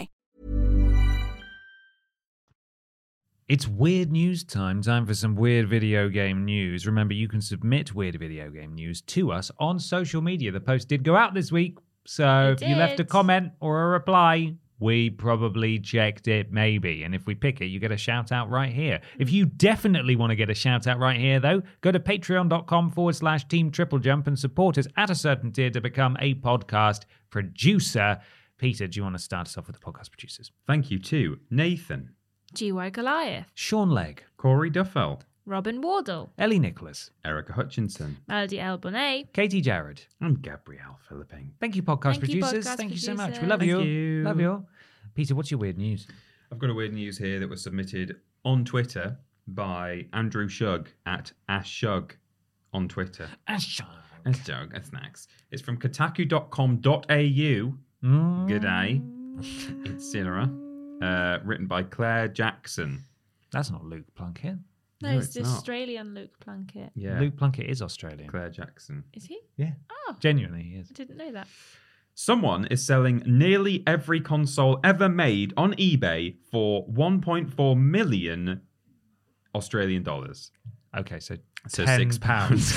It's weird news time. Time for some weird video game news. Remember, you can submit weird video game news to us on social media. The post did go out this week, so It if you left a did. comment or a reply, we probably checked it, maybe. And if we pick it, you get a shout out right here. If you definitely want to get a shout out right here, though, go to patreon.com forward slash team triple jump and support us at a certain tier to become a podcast producer. Peter, do you want to start us off with the podcast producers? Thank you to Nathan, G Y Goliath, Sean Legg, Corey Duffel, Robin Wardle, Ellie Nicholas, Erica Hutchinson, Melody El Bonet, Katie Jarrett. and Gabrielle Philippine. Thank you, podcast Thank you, producers. podcast Thank you so much. We producers. love Thank you. you. Love you. Peter, what's your weird news? I've got a weird news here that was submitted on Twitter by Andrew Shug at Ash Shug on Twitter. Ash Shug, that's snacks. It's from kotaku dot com dot a u. Mm. Good day. Incinera, uh, written by Claire Jackson. That's not Luke Plunkett. No, No, it's it's the not. Australian Luke Plunkett. Yeah, Luke Plunkett is Australian. Claire Jackson. Is he? Yeah. Oh, Genuinely, he is. I didn't know that. Someone is selling nearly every console ever made on eBay for one point four million Australian dollars. Okay, so, So ten six pounds.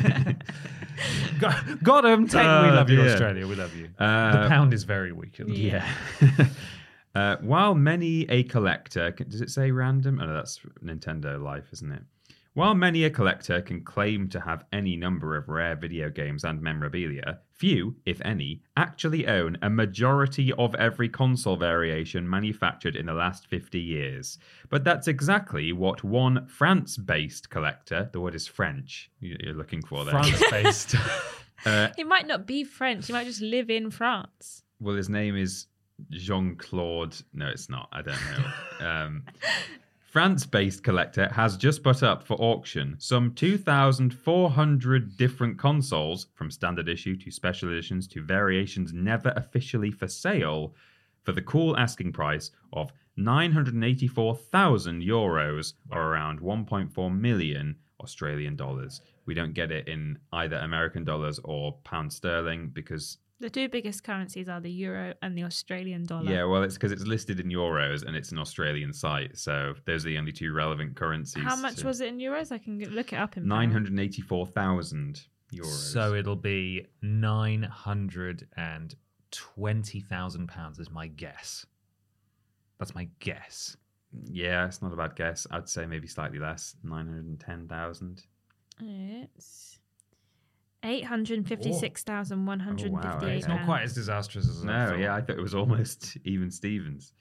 got, got him. Ten. we Oh, love you, dear. Australia. We love you. Uh, the pound is very weak. At the Yeah. Yeah. uh, while many a collector, does it say random? Oh, no, that's Nintendo Life, isn't it? While many a collector can claim to have any number of rare video games and memorabilia, few, if any, actually own a majority of every console variation manufactured in the last fifty years. But that's exactly what one France-based collector, the word is French, you're looking for there. France-based. Uh, He might not be French. He might just live in France. well, his name is Jean-Claude. No, it's not. I don't know. um, France-based collector has just put up for auction some two thousand four hundred different consoles, from standard issue to special editions to variations never officially for sale, for the cool asking price of nine hundred eighty-four thousand euros, or around one point four million Australian dollars. We don't get it in either American dollars or pound sterling because The two biggest currencies are the euro and the Australian dollar. yeah, well, it's because it's listed in euros and it's an Australian site, so those are the only two relevant currencies. How much was it in euros? I can g- look it up in Nine pounds. hundred eighty-four thousand euros. So it'll be nine hundred twenty thousand pounds is my guess. That's my guess. yeah, it's not a bad guess. I'd say maybe slightly less, nine hundred ten thousand. It's eight hundred fifty-six thousand one hundred fifty-eight Oh, wow, pounds. It's not quite as disastrous as I No, thought. yeah, I thought it was almost even Stevens.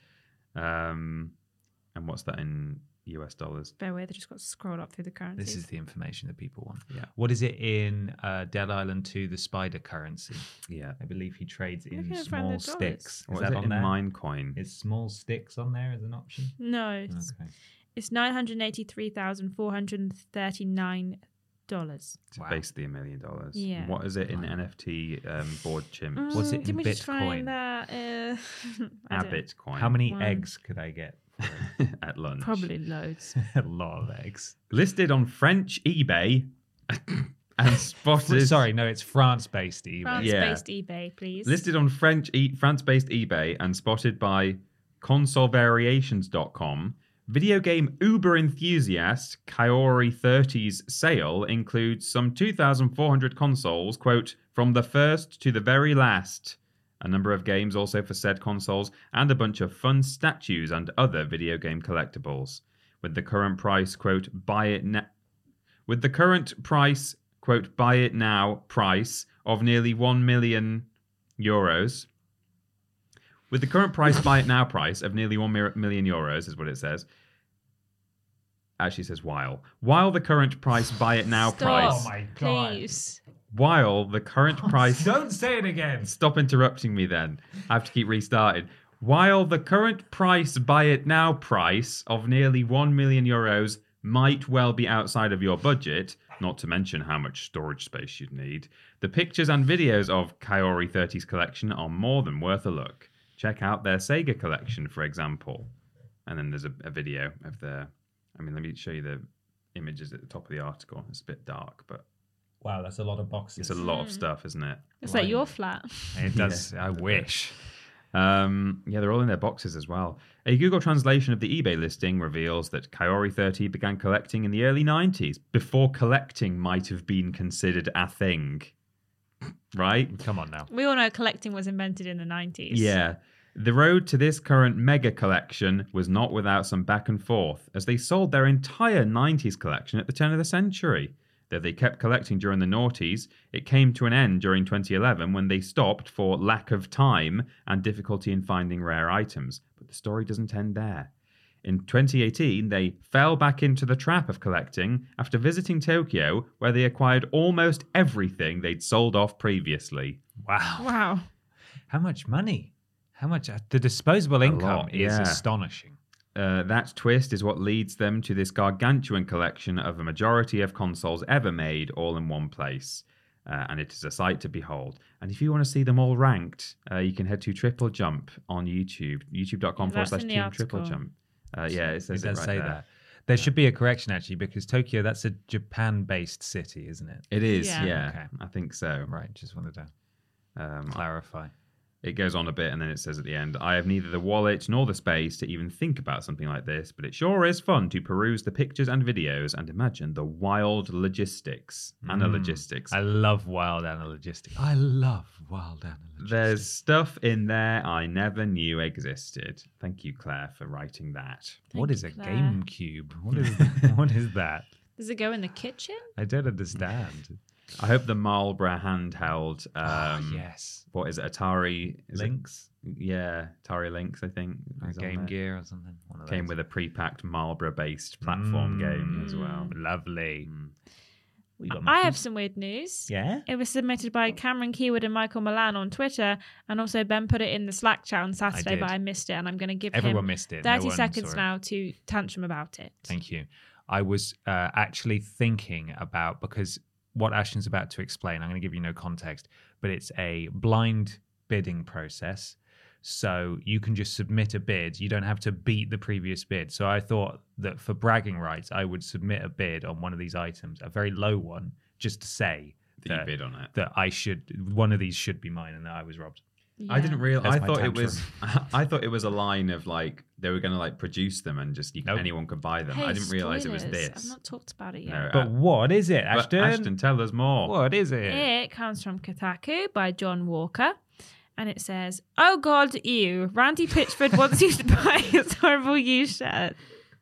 Um, and what's that in U S dollars? Bear with, I just got to scroll up through the currencies. This is the information that people want. Yeah. What is it in uh, Dead Island two, the spider currency? Yeah. I believe he trades in Looking at small Branded sticks. Is What is that it on in there? Minecoin? Is small sticks on there as an option? No, it's, Okay. it's nine hundred eighty-three thousand four hundred thirty-nine dollars. It's Wow. basically a million dollars. Yeah. What is it in N F T um, board chimps? What's it Mm, Can in we just Bitcoin? find that? Uh, I A don't- Bitcoin. How many One. eggs could I get? for at lunch? Probably loads. it? A lot of eggs. Listed on French eBay and spotted. Sorry, no, it's France-based eBay. France-based eBay, please. Listed on French e- France-based eBay and spotted by console variations dot com, video game Uber enthusiast Kaori thirty's sale includes some two thousand four hundred consoles, quote, from the first to the very last. A number of games also for said consoles, and a bunch of fun statues and other video game collectibles. With the current price, quote, buy it now. With the current price, quote, buy it now price of nearly one million euros. With the current price, buy it now price of nearly one million euros, is what it says. Actually, it says while. While the current price, buy it now Stop. price. Oh my god. Please. While the current price. Don't say it again. Stop interrupting me then. I have to keep restarting. While the current price, buy it now price of nearly one million euros might well be outside of your budget, not to mention how much storage space you'd need, the pictures and videos of Kaori thirty's collection are more than worth a look. Check out their Sega collection, for example. And then there's a, a video of their... I mean, let me show you the images at the top of the article. It's a bit dark, but Wow, that's a lot of boxes. it's a lot of stuff, isn't it? It's like your flat. It does. I wish. Um, yeah, they're all in their boxes as well. A Google translation of the eBay listing reveals that Kaori thirty began collecting in the early nineties, before collecting might have been considered a thing. Right? Come on now. We all know collecting was invented in the nineties. Yeah. The road to this current mega collection was not without some back and forth, as they sold their entire nineties collection at the turn of the century. Though they kept collecting during the noughties, it came to an end during twenty eleven when they stopped for lack of time and difficulty in finding rare items. But the story doesn't end there. In twenty eighteen, they fell back into the trap of collecting after visiting Tokyo, where they acquired almost everything they'd sold off previously. Wow. Wow. How much money? How much? The disposable income lot, is yeah. astonishing. Uh, that twist is what leads them to this gargantuan collection of a majority of consoles ever made all in one place. Uh, and it is a sight to behold. And if you want to see them all ranked, uh, you can head to Triple Jump on YouTube, youtube.com forward That's slash in the Team article. Triple Jump. Uh, yeah, it says It it, does right say there. that. There should be a correction, actually, because Tokyo, that's a Japan-based city, isn't it? It is, Yeah. yeah. Okay. I think so. Right, just wanted to Um, clarify. It goes on a bit and then it says at the end, I have neither the wallet nor the space to even think about something like this, but it sure is fun to peruse the pictures and videos and imagine the wild logistics. Analogistics. I love wild analogistics. I love wild analogistics. There's stuff in there I never knew existed. Thank you, Claire, for writing that. What Thank is you, a Claire. GameCube? What is what is that? Does it go in the kitchen? I don't understand. I hope the Marlboro handheld. Um, Ah, yes. What is it? Atari is it- Lynx? yeah, Atari Lynx, I think. Or is on Game there. Gear or something. One of Came those. with a pre-packed Marlboro-based platform game as well. Mm, Lovely. Mm. We got I have monkeys. some weird news. Yeah? It was submitted by Cameron Keywood and Michael Milan on Twitter, and also Ben put it in the Slack chat on Saturday, did. but I missed it, and I'm going to give Everyone him missed it. No thirty one seconds saw it. now to tantrum about it. Thank you. I was uh, actually thinking about, because what Ashton's about to explain, I'm going to give you no context, but it's a blind bidding process. So you can just submit a bid. You don't have to beat the previous bid. So I thought that for bragging rights, I would submit a bid on one of these items, a very low one, just to say That you bid on it. that I should, one of these should be mine and that I was robbed. Yeah. I didn't realize. That's I my thought it tantrum. was. I thought it was a line of like they were going to like produce them and just you, Nope. anyone could buy them. Hey, I didn't realize it was spoilers. this. I've not talked about it yet. No, But uh, what is it, but Ashton? Ashton, tell us more. What is it? It comes from Kotaku by John Walker. And it says, oh God, ew. Randy Pitchford wants you to buy his horrible used shirt.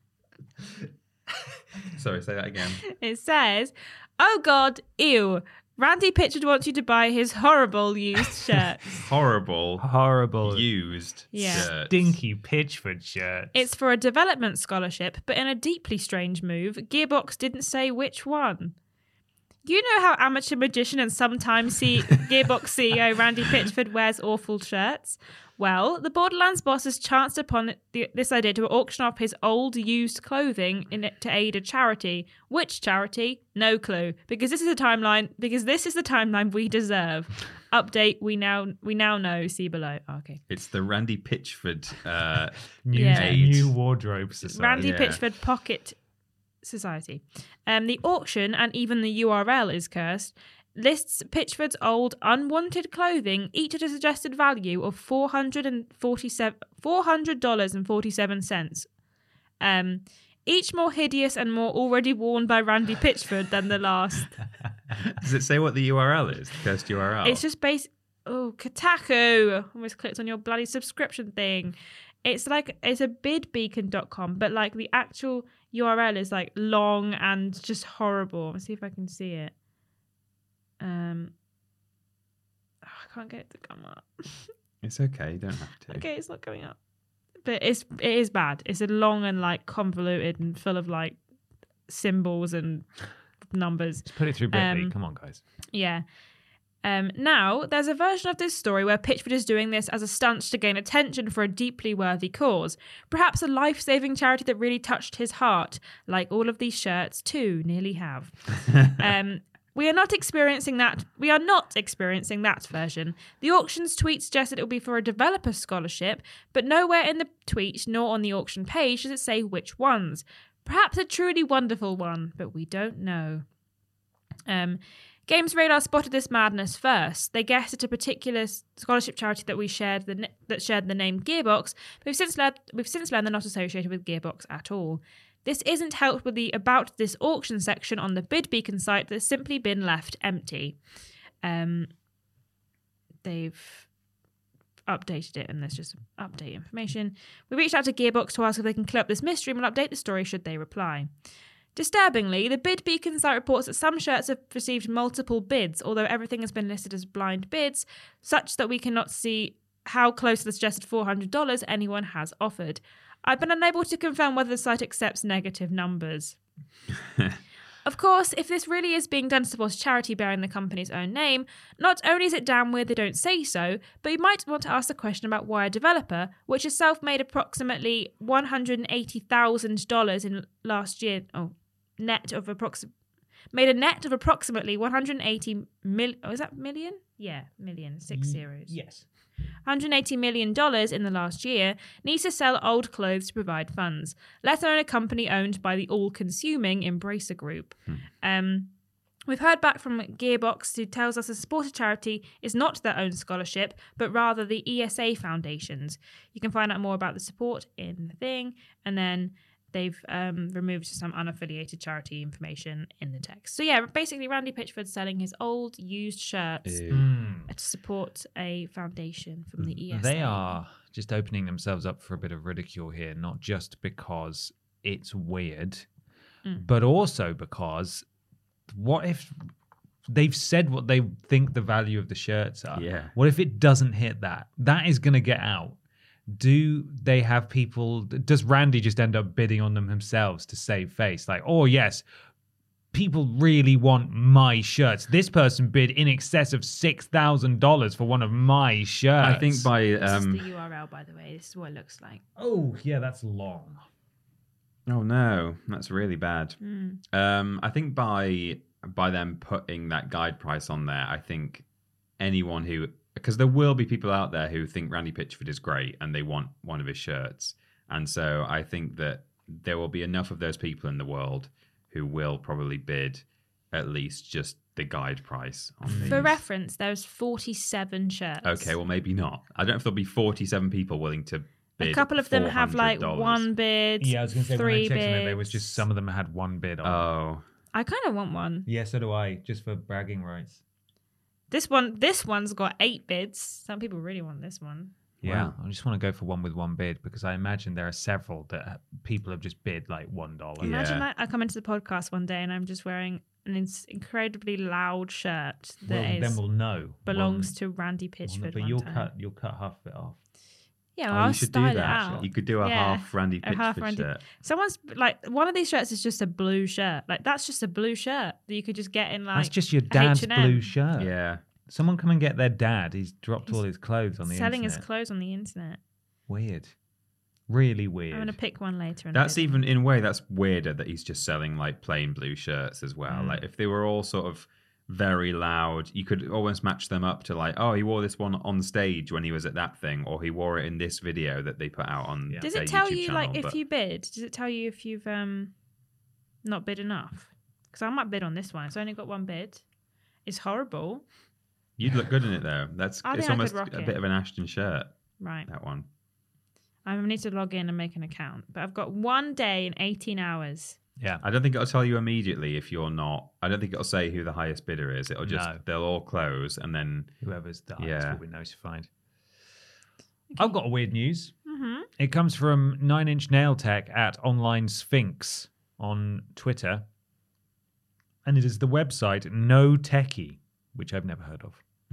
Sorry, say that again. It says, oh God, ew. Randy Pitchford wants you to buy his horrible used shirt. Horrible, Horrible, used Yeah. shirts. stinky Pitchford shirt. It's for a development scholarship, but in a deeply strange move, Gearbox didn't say which one. You know how amateur magician and sometimes C- Gearbox C E O Randy Pitchford wears awful shirts? Well, the Borderlands boss has chanced upon the, this idea to auction off his old used clothing in it to aid a charity. Which charity? No clue. Because this is a timeline. Because this is the timeline we deserve. Update. We now we now know. See below. Oh, okay. It's the Randy Pitchford. Uh, New, Yeah. new wardrobe society. Randy Yeah. Pitchford Pocket Society. Um, the auction and even the U R L is cursed. Lists Pitchford's old unwanted clothing, each at a suggested value of four hundred and forty-seven four hundred dollars and forty-seven cents. Um, each more hideous and more already worn by Randy Pitchford than the last. does it say what the U R L is? The cursed U R L. It's just base. Oh, Kotaku! Almost clicked on your bloody subscription thing. It's like it's a bid beacon dot com, but like the actual U R L is like long and just horrible. Let's see if I can see it. Um, oh, I can't get it to come up. It's okay. You don't have to. Okay, it's not coming up. But it's it is bad. It's a long and like convoluted and full of like symbols and numbers. Just put it through Bitly. Um, Come on, guys. Yeah. Um, now, there's a version of this story where Pitchford is doing this as a stunt to gain attention for a deeply worthy cause. Perhaps a life-saving charity that really touched his heart, like all of these shirts too nearly have. um, we are not experiencing that. We are not experiencing that version. The auction's tweet suggested it will be for a developer scholarship, but nowhere in the tweet nor on the auction page does it say which ones. Perhaps a truly wonderful one, but we don't know. Um, Games Radar spotted this madness first. They guessed at a particular scholarship charity that we shared the ne- that shared the name Gearbox, but we've since learned we've since learned they're not associated with Gearbox at all. This isn't helped with the about this auction section on the Bid Beacon site that's simply been left empty. Um, they've updated it, and there's just update information. We reached out to Gearbox to ask if they can clear up this mystery and will update the story should they reply. Disturbingly, the Bid Beacon site reports that some shirts have received multiple bids, although everything has been listed as blind bids, such that we cannot see how close to the suggested four hundred dollars anyone has offered. I've been unable to confirm whether the site accepts negative numbers. Of course, if this really is being done to support a charity bearing the company's own name, not only is it damn weird they don't say so, but you might want to ask the question about why a developer, which itself made approximately one hundred eighty thousand dollars in last year, oh, net of approximately, made a net of approximately one hundred eighty mil. Oh, is that million? Yeah, million, six zeros. Yes. one hundred eighty million dollars in the last year needs to sell old clothes to provide funds, let alone a company owned by the all-consuming Embracer Group. Hmm. Um, we've heard back from Gearbox, who tells us a supported charity is not their own scholarship, but rather the E S A Foundation's. You can find out more about the support in the thing, and then they've um, removed some unaffiliated charity information in the text. So yeah, basically Randy Pitchford's selling his old used shirts Mm. to support a foundation from the E S A. They are just opening themselves up for a bit of ridicule here, not just because it's weird, Mm. but also because what if they've said what they think the value of the shirts are? Yeah. What if it doesn't hit that? That is going to get out. Do they have people? Does Randy just end up bidding on them themselves to save face? Like, oh, yes, people really want my shirts. This person bid in excess of six thousand dollars for one of my shirts. I think by This um, is the U R L, by the way. This is what it looks like. Oh, yeah, that's long. oh no, that's really bad. Mm. Um, I think by by them putting that guide price on there, I think anyone who, because there will be people out there who think Randy Pitchford is great and they want one of his shirts, and so I think that there will be enough of those people in the world who will probably bid at least just the guide price on these. For reference, there's forty-seven shirts. Okay, well maybe not. I don't know if there'll be forty-seven people willing to bid. A couple of them have like four hundred dollars. one bid, Yeah, I was going to say, when I three checked on bids. it, there was just some of them had one bid on. Oh, I kind of want one. Yeah, so do I, just for bragging rights. This one, this one's got eight bids. Some people really want this one. Yeah, Wow. I just want to go for one with one bid because I imagine there are several that uh, people have just bid like one dollar. Yeah. Imagine that I come into the podcast one day and I'm just wearing an ins- incredibly loud shirt that Well, is, then we'll know. belongs Well, to Randy well, Pitchford. but one you'll time. cut, you'll cut half of it off. Yeah, oh well, I'll you should style do it that. out. You could do a Yeah, half Randy a half Pitchford Randy- shirt. Someone's like one of these shirts is just a blue shirt. Like that's just a blue shirt that you could just get in like. That's just your a dad's H and M. blue shirt. Yeah. Someone come and get their dad. He's dropped He's all his clothes on the selling internet. his clothes on the internet. Weird. Really weird. I'm gonna pick one later. And That's bid. even in a way that's weirder that he's just selling like plain blue shirts as well. Mm. Like if they were all sort of very loud, you could almost match them up to like, oh, he wore this one on stage when he was at that thing, or he wore it in this video that they put out on. Yeah. Does their it tell YouTube you channel, like if but- you bid? Does it tell you if you've um not bid enough? Because I might bid on this one. It's only got one bid. It's horrible. You'd look good in it though. That's I it's think I could almost rock a it. bit of an Ashton shirt. Right. That one. I need to log in and make an account. But I've got one day and eighteen hours. yeah. I don't think it'll tell you immediately if you're not. I don't think it'll say who the highest bidder is. It'll just No. they'll all close and then Whoever's the highest Yeah. will be notified. I've got a weird news. Mm-hmm. It comes from Nine Inch Nail Tech at Online Sphinx on Twitter. And it is the website No Techie, which I've never heard of.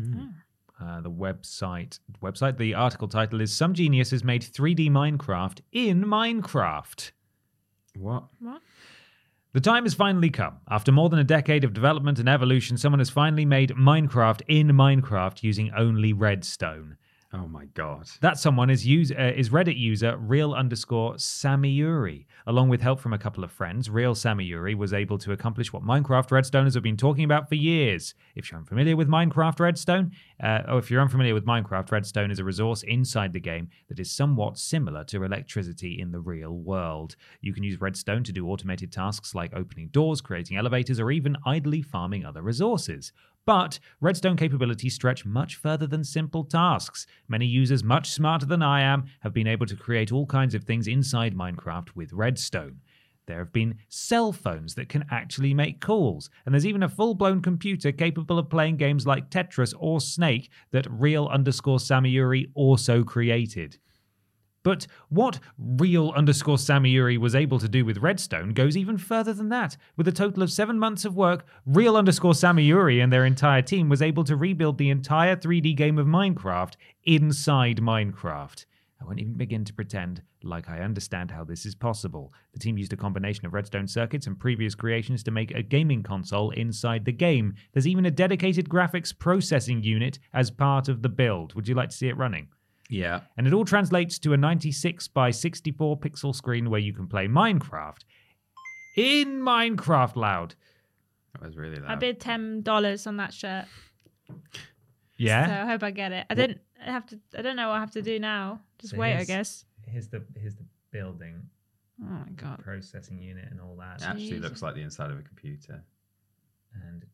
Uh, the website, website. The article title is "Some Genius Has Made three D Minecraft in Minecraft." what? What? The time has finally come. After more than a decade of development and evolution, someone has finally made Minecraft in Minecraft using only redstone. Oh my god. That someone is use, uh, is Reddit user real underscore Samiuri. Along with help from a couple of friends, real Samiuri was able to accomplish what Minecraft Redstoners have been talking about for years. If you're unfamiliar with Minecraft Redstone, uh, or if you're unfamiliar with Minecraft, Redstone is a resource inside the game that is somewhat similar to electricity in the real world. You can use Redstone to do automated tasks like opening doors, creating elevators, or even idly farming other resources. But Redstone capabilities stretch much further than simple tasks. Many users, much smarter than I am, have been able to create all kinds of things inside Minecraft with Redstone. There have been cell phones that can actually make calls, and there's even a full-blown computer capable of playing games like Tetris or Snake that real underscore Samiuri also created. But what real underscore Samiuri was able to do with Redstone goes even further than that. With a total of seven months of work, real underscore Samiuri and their entire team was able to rebuild the entire three D game of Minecraft inside Minecraft. I won't even begin to pretend like I understand how this is possible. The team used a combination of redstone circuits and previous creations to make a gaming console inside the game. There's even a dedicated graphics processing unit as part of the build. Would you like to see it running? Yeah. And it all translates to a ninety-six by sixty-four pixel screen where you can play Minecraft in Minecraft loud. That was really loud. I bid ten dollars on that shirt. Yeah. So I hope I get it. I didn't have to. I don't know what I have to do now. Just So wait, I here's- guess. Here's the here's the building, Oh my god. processing unit, and all that. It actually Jesus. looks like the inside of a computer. And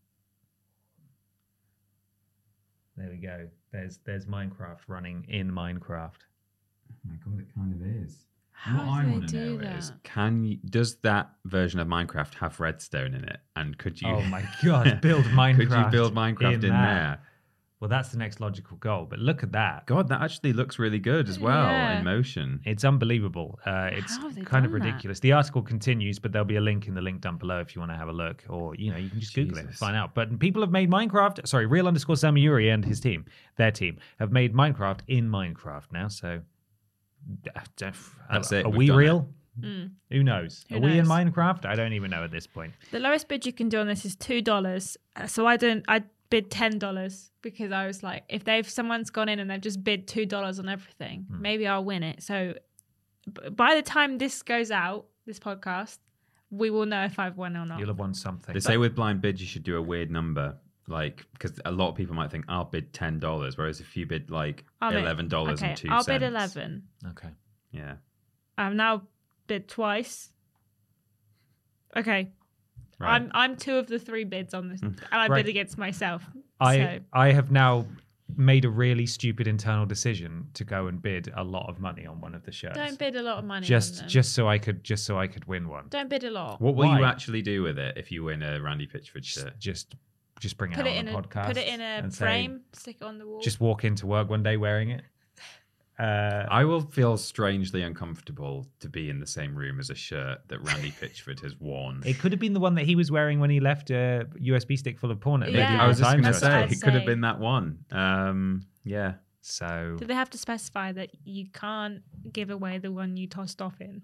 there we go. There's there's Minecraft running in Minecraft. Oh my god, it kind of is. How what I do they want to do know that? is, can you, does that version of Minecraft have redstone in it? And could you? Oh my god! Build Minecraft. Could you build Minecraft in, in that. there? Well, that's the next logical goal. But look at that. God, that actually looks really good as well Yeah. in motion. It's unbelievable. Uh, it's How have they kind of done that? ridiculous. The article continues, but there'll be a link in the link down below if you want to have a look, or you know, you can just Google it and Jesus. find out. But people have made Minecraft. Sorry, real underscore Samayuri and his team, their team, have made Minecraft in Minecraft now. So uh, def- That's are, it, Are we've we done real? Mm. Who knows? Who are we in knows? Minecraft? I don't even know at this point. The lowest bid you can do on this is two dollars. Uh, So I don't. I bid ten dollars because I was like, if they've someone's gone in and they've just bid two dollars on everything, Hmm. maybe I'll win it. So b- by the time this goes out, this podcast, we will know if I've won or not. You'll have won something. They say with blind bids you should do a weird number, like because a lot of people might think I'll bid ten dollars, whereas if you bid like I'll bid- eleven dollars okay, and two I'll cents, bid eleven. Okay. Yeah, I've now bid twice. Okay. right. I'm I'm two of the three bids on this, and I Right. bid against myself. I so I have now made a really stupid internal decision to go and bid a lot of money on one of the shirts. don't bid a lot of money. on just them. just so I could just so I could win one. don't bid a lot. What will you Why? actually do with it if you win a Randy Pitchford Just shirt? just, just bring it Put out it on in the a podcast. put it in a and say- frame. Stick it on the wall. just walk into work one day wearing it. Uh, I will feel strangely uncomfortable to be in the same room as a shirt that Randy Pitchford has worn. it could have been the one that he was wearing when he left a U S B stick full of porn at Yeah. medieval I was just times. going to That's what say I'd it could have say. been that one. Um, yeah. So Do they have to specify that you can't give away the one you tossed off in?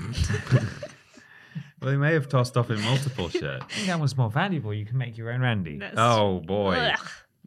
Well, they may have tossed off in multiple I shirts. think that one's more valuable. You can make your own Randy. That's- Oh boy. Ugh.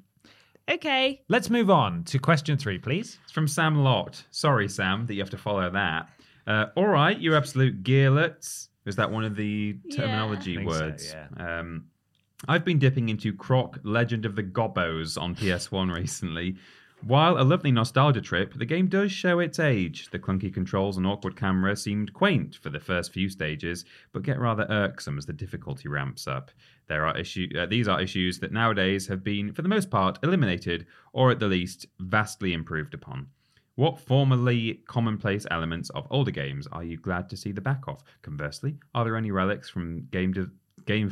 Okay. Let's move on to question three, please. It's from Sam Lott. Sorry, Sam, that you have to follow that. Uh, all right, you absolute gearlets. Is that one of the Yeah. terminology I think so, words? Um, I've been dipping into Croc Legend of the Gobbos on P S one recently. While a lovely nostalgia trip, the game does show its age. The clunky controls and awkward camera seemed quaint for the first few stages, but get rather irksome as the difficulty ramps up. There are issue, uh, these are issues that nowadays have been, for the most part, eliminated, or at the least, vastly improved upon. What formerly commonplace elements of older games are you glad to see the back of? Conversely, are there any relics from game de- game?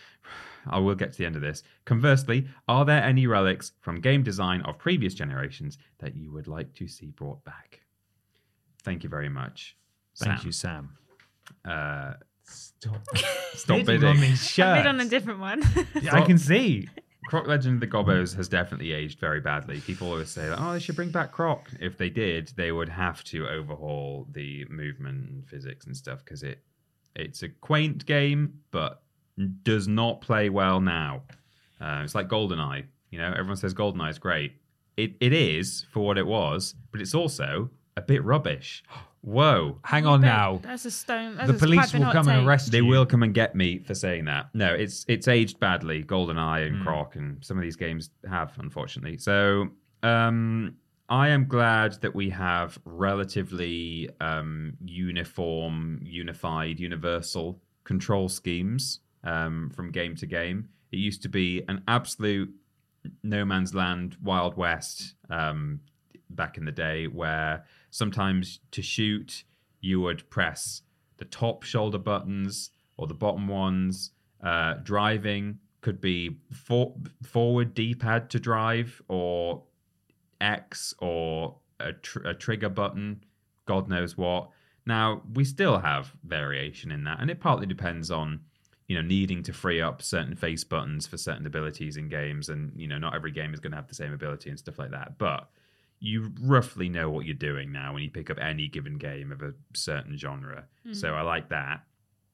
I will get to the end of this. Conversely, are there any relics from game design of previous generations that you would like to see brought back? Thank you very much. Thank Sam. you, Sam. Uh, Stop, Stop bidding bidding. on these shirts. I bid on a different one. Yeah, I can see. Croc Legend of the Gobbos has definitely aged very badly. People always say, oh, they should bring back Croc. If they did, they would have to overhaul the movement and physics and stuff because it it's a quaint game, but does not play well now. Uh, it's like GoldenEye. You know, everyone says GoldenEye is great. It it is for what it was, but it's also a bit rubbish. Whoa. Hang on But now. That's a stone. That's The a police piping will hot come and take. arrest They you. will come and get me for saying that. No, it's it's aged badly. GoldenEye and Mm. Croc and some of these games have, unfortunately. So um, I am glad that we have relatively um, uniform, unified, universal control schemes um, from game to game. It used to be an absolute no man's land, Wild West um, back in the day, where sometimes to shoot you would press the top shoulder buttons or the bottom ones. Uh, driving could be for, forward D-pad to drive, or X, or a, tr- a trigger button, God knows what. Now, we still have variation in that, and it partly depends on, you know, needing to free up certain face buttons for certain abilities in games, and, you know, not every game is going to have the same ability and stuff like that. But you roughly know what you're doing now when you pick up any given game of a certain genre. Mm-hmm. So I like that.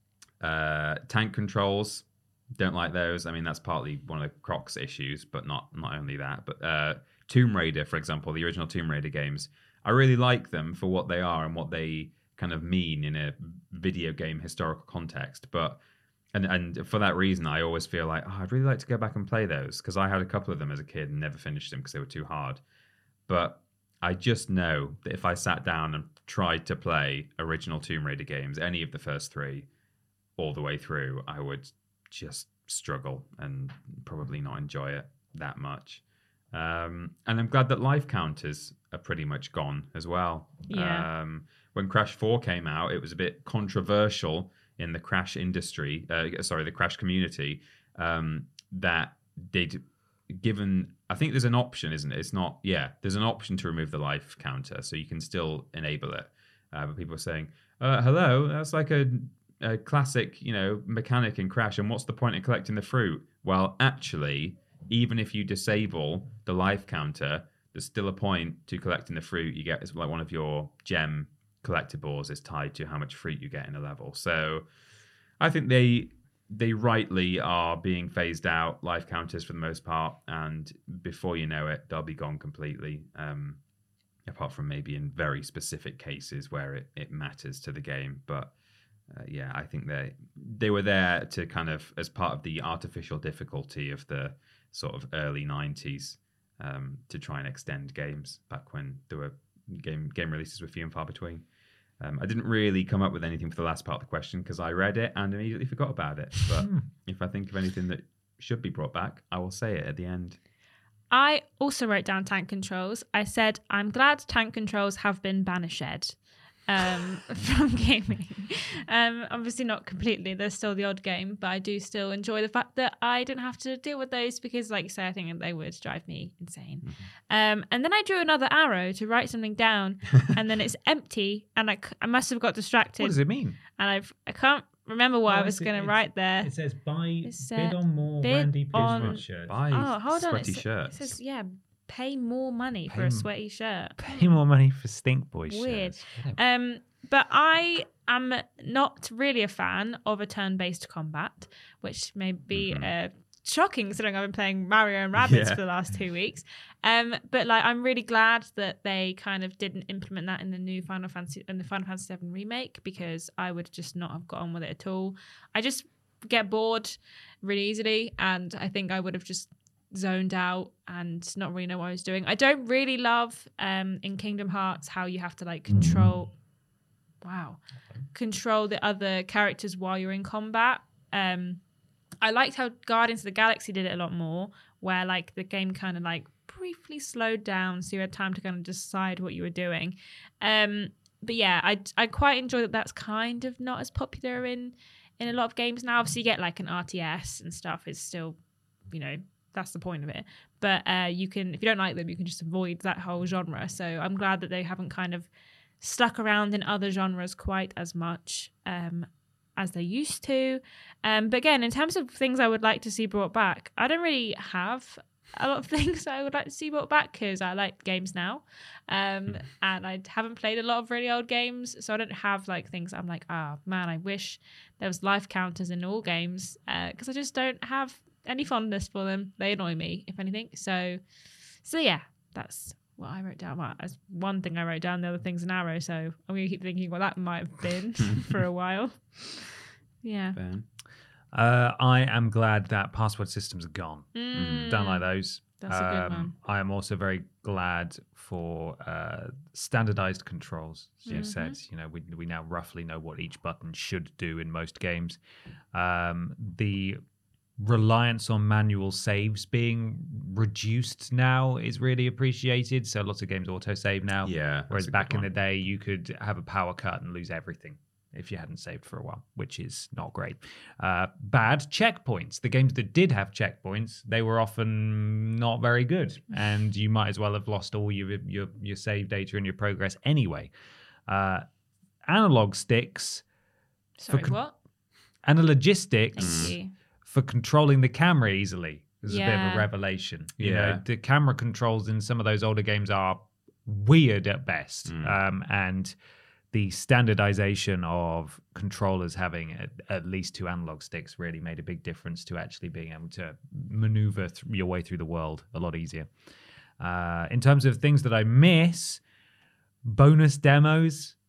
Uh, tank controls, don't like those. I mean, that's partly one of the Croc's issues, but not not only that. But uh, Tomb Raider, for example, the original Tomb Raider games, I really like them for what they are and what they kind of mean in a video game historical context. But and and for that reason, I always feel like, oh, I'd really like to go back and play those, because I had a couple of them as a kid and never finished them because they were too hard. But I just know that if I sat down and tried to play original Tomb Raider games, any of the first three, all the way through, I would just struggle and probably not enjoy it that much. Um, and I'm glad that life counters are pretty much gone as well. Yeah. Um, when Crash four came out, it was a bit controversial in the Crash industry, uh, sorry, the Crash community, um, that they'd given, I think there's an option, isn't it? It's not, yeah, there's an option to remove the life counter, so you can still enable it. Uh, but people are saying, uh, hello, that's like a, a classic, you know, mechanic in Crash, and what's the point in collecting the fruit? Well, actually, even if you disable the life counter, there's still a point to collecting the fruit. You get, it's like one of your gem collectibles is tied to how much fruit you get in a level. So I think they they rightly are being phased out, life counters for the most part, and before you know it, they'll be gone completely, um, apart from maybe in very specific cases where it, it matters to the game. But uh, yeah, I think they they were there to kind of, as part of the artificial difficulty of the sort of early nineties, um, to try and extend games back when there were game game releases were few and far between. Um, I didn't really come up with anything for the last part of the question because I read it and immediately forgot about it. But if I think of anything that should be brought back, I will say it at the end. I also wrote down tank controls. I said, I'm glad tank controls have been banished um, from gaming. Um, obviously not completely. There's still the odd game, but I do still enjoy the fact that I didn't have to deal with those because, like you say, I think they would drive me insane. Mm-hmm. Um, and then I drew another arrow to write something down, and then it's empty, and I, I must have got distracted. What does it mean? And I've I can't remember what Oh, I was it- going to it's- write there. It says buy It said bid on more bid Randy on- Pitchford shirts. Buy Oh, hold on. sweaty It, sa- shirts. it says, yeah, pay more money Pay for a m- sweaty shirt. Pay more money for Stink Boy Weird. shirts. Whatever. Um, but I am not really a fan of a turn-based combat, which may be Mhm. uh, shocking considering I've been playing Mario and Rabbids Yeah. for the last two weeks. Um, but like, I'm really glad that they kind of didn't implement that in the new Final Fantasy in the Final Fantasy seven remake, because I would just not have got on with it at all. I just get bored really easily, and I think I would have just zoned out and not really know what I was doing. I don't really love um in Kingdom Hearts how you have to like control wow control the other characters while you're in combat. um I liked how Guardians of the Galaxy did it a lot more, where like the game kind of like briefly slowed down so you had time to kind of decide what you were doing. Um but yeah, I I quite enjoy that that's kind of not as popular in in a lot of games now. Obviously you get like an R T S and stuff, it's still, you know, that's the point of it. But uh, you can, if you don't like them, you can just avoid that whole genre. So I'm glad that they haven't kind of stuck around in other genres quite as much um, as they used to. Um, but again, in terms of things I would like to see brought back, I don't really have a lot of things I would like to see brought back because I like games now. Um, and I haven't played a lot of really old games. So I don't have like things I'm like, oh man, I wish there was life counters in all games because uh, I just don't have any fondness for them. They annoy me, if anything. So, so yeah, that's what I wrote down. Well, that's one thing I wrote down. The other thing's an arrow. So I'm going to keep thinking what that might have been for a while. Yeah. Ben? Uh, I am glad that password systems are gone. Mm, Don't like those. That's a good one. I am also very glad for uh, standardized controls. As you Mhm. said, you know, we we now roughly know what each button should do in most games. Um, the reliance on manual saves being reduced now is really appreciated. So lots of games autosave now. Yeah. Whereas that's a back good in the one. day, you could have a power cut and lose everything if you hadn't saved for a while, which is not great. Uh, bad checkpoints. The games that did have checkpoints, they were often not very good, and you might as well have lost all your your, your save data and your progress anyway. Uh, analog sticks, Sorry, con- what? analogistics Thank you. for controlling the camera easily. This is a bit of Yeah. a revelation. You Yeah. know, the camera controls in some of those older games are weird at best, Mm. um, and the standardization of controllers having at, at least two analog sticks really made a big difference to actually being able to maneuver th- your way through the world a lot easier. Uh, in terms of things that I miss, bonus demos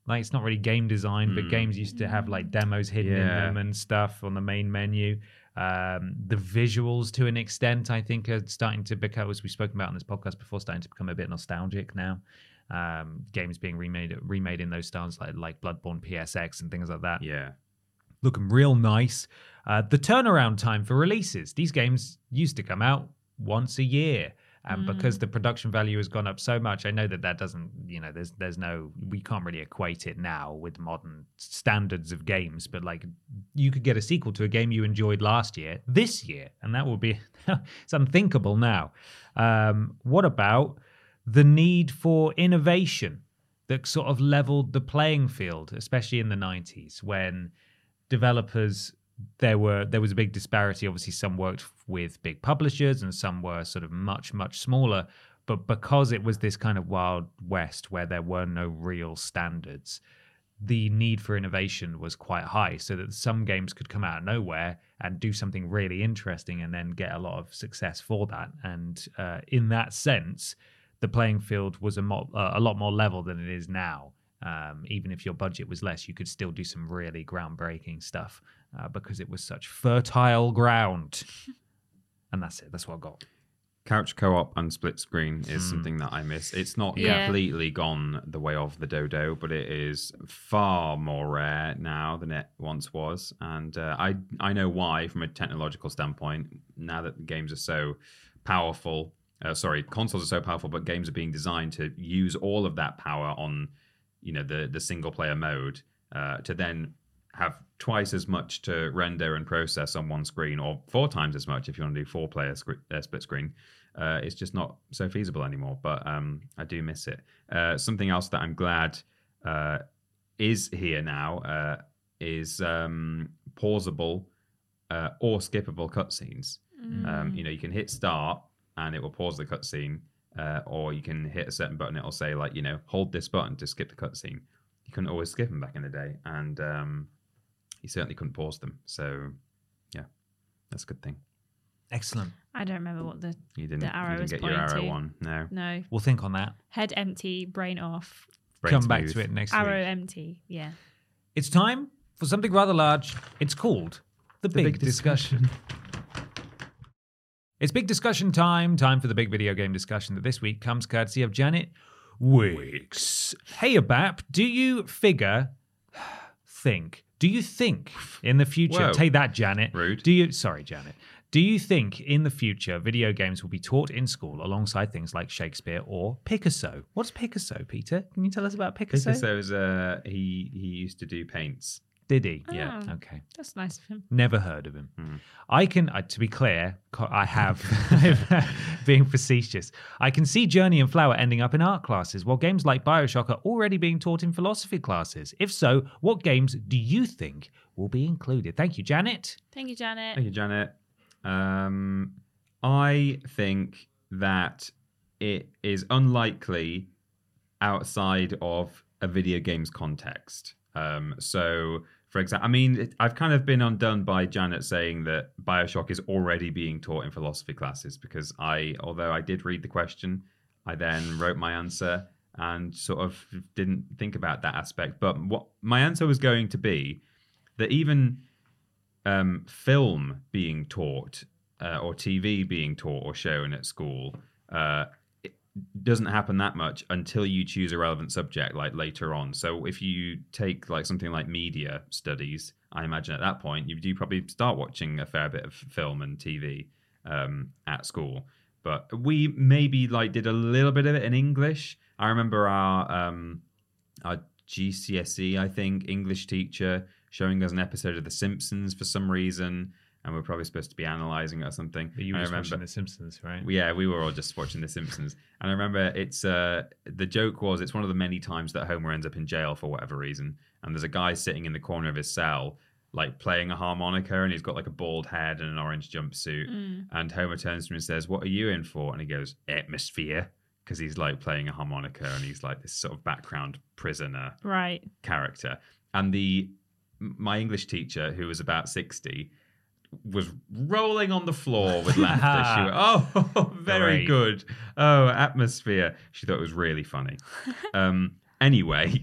Like, it's not really game design, but Mm. games used to have like demos hidden in Yeah. them and stuff on the main menu. Um, the visuals, to an extent, I think, are starting to become, as we've spoken about on this podcast before, starting to become a bit nostalgic now. Um, games being remade remade in those styles, like like Bloodborne P S X and things like that. Yeah. Looking real nice. Uh, the turnaround time for releases. These games used to come out once a year. And because the production value has gone up so much, I know that that doesn't, you know, there's there's no, we can't really equate it now with modern standards of games. But like, you could get a sequel to a game you enjoyed last year, this year, and that would be, it's unthinkable now. Um, what about the need for innovation that sort of leveled the playing field, especially in the nineties when developers, there were there was a big disparity. Obviously, some worked with big publishers and some were sort of much, much smaller. But because it was this kind of Wild West where there were no real standards, the need for innovation was quite high, so that some games could come out of nowhere and do something really interesting and then get a lot of success for that. And uh, in that sense, the playing field was a, mo- uh, a lot more level than it is now. Um, even if your budget was less, you could still do some really groundbreaking stuff uh, because it was such fertile ground. And that's it. That's what I got. Couch co-op and split screen is something that I miss. It's not Yeah. completely gone the way of the dodo, but it is far more rare now than it once was. And uh, I I know why from a technological standpoint. Now that the games are so powerful, uh, sorry, consoles are so powerful, but games are being designed to use all of that power on, you know, the the single player mode uh, to then have twice as much to render and process on one screen, or four times as much if you want to do four player sc- uh, split screen. Uh, it's just not so feasible anymore, but um, I do miss it. Uh, something else that I'm glad uh, is here now uh, is um, pausable uh, or skippable cutscenes. Um, you know, you can hit start and it will pause the cutscene, uh, or you can hit a certain button, it'll say like, you know, hold this button to skip the cutscene. You couldn't always skip them back in the day, and um, you certainly couldn't pause them. So, yeah, that's a good thing. Excellent. I don't remember what the You didn't, The arrow you didn't is get your arrow pointing. on. No. no We'll think on that. head empty, brain off, Brain Come back smooth. to it next arrow week. empty. Yeah. It's time for something rather large. It's called The, Big, Big Discussion. It's big discussion time. Time for the big video game discussion that this week comes courtesy of Janet Wicks. Hey, Abap, do you figure, think, do you think in the future, Whoa. take that, Janet. Rude. Do you, sorry, Janet. Do you think in the future video games will be taught in school alongside things like Shakespeare or Picasso? What's Picasso, Peter? Can you tell us about Picasso? Picasso's, uh, he, he used to do paints. Did he? Yeah. Oh, Okay. that's nice of him. Never heard of him. Hmm. I can, uh, to be clear, co- I have, being facetious, I can see Journey and Flower ending up in art classes, while games like Bioshock are already being taught in philosophy classes. If so, what games do you think will be included? Thank you, Janet. Thank you, Janet. Thank you, Janet. Um, I think that it is unlikely outside of a video games context. Um, so, for example, I mean, it, I've kind of been undone by Janet saying that Bioshock is already being taught in philosophy classes, because I, although I did read the question, I then wrote my answer and sort of didn't think about that aspect. But what my answer was going to be that even um, film being taught uh, or T V being taught or shown at school uh, it doesn't happen that much until you choose a relevant subject like later on. So if you take like something like media studies, I imagine at that point you do probably start watching a fair bit of film and T V um, at school. But we maybe like did a little bit of it in English. I remember our um, our G C S E, I think, English teacher showing us an episode of The Simpsons for some reason, and we're probably supposed to be analysing it or something. But you were I just remember, watching The Simpsons, right? yeah, we were all just watching The Simpsons. And I remember it's uh, the joke was it's one of the many times that Homer ends up in jail for whatever reason. And there's a guy sitting in the corner of his cell, like playing a harmonica, and he's got like a bald head and an orange jumpsuit. Mm. And Homer turns to him and says, "What are you in for?" And he goes, "Atmosphere," because he's like playing a harmonica and he's like this sort of background prisoner Right. character. And the my English teacher, who was about sixty, was rolling on the floor with laughter. She went, "Oh, very Great. good. Oh, atmosphere." She thought it was really funny. um, anyway,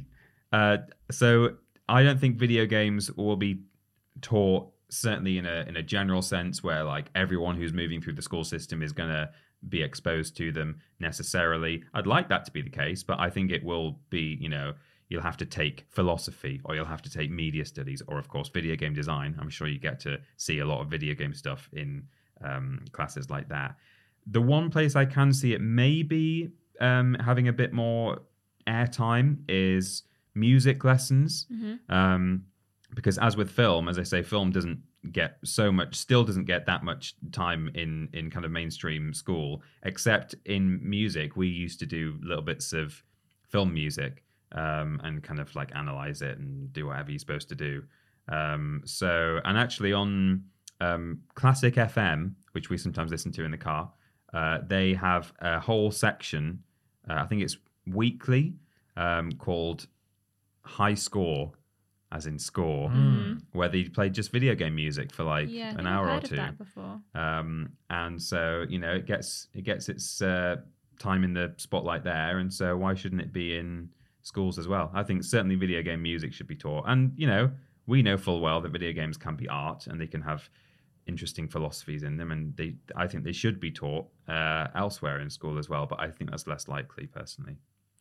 Uh, so I don't think video games will be taught certainly in a in a general sense where like everyone who's moving through the school system is going to be exposed to them necessarily. I'd like that to be the case, but I think it will be, you know, you'll have to take philosophy or you'll have to take media studies or, of course, video game design. I'm sure you get to see a lot of video game stuff in um, classes like that. The one place I can see it maybe um, having a bit more airtime is music lessons. Mm-hmm. Um, because as with film, as I say, film doesn't get so much, still doesn't get that much time in, in kind of mainstream school, except in music. We used to do little bits of film music um, and kind of like analyze it and do whatever you're supposed to do. Um, so, and actually on um, Classic F M, which we sometimes listen to in the car, uh, they have a whole section, uh, I think it's weekly, um, called High Score, as in score, mm. where they play just video game music for like yeah, an hour I've heard or two. Of that before. Um, and so, you know, it gets it gets its uh, time in the spotlight there, and so why shouldn't it be in schools as well? I think certainly video game music should be taught, and you know, we know full well that video games can be art and they can have interesting philosophies in them, and they I think they should be taught uh, elsewhere in school as well. But I think that's less likely, personally.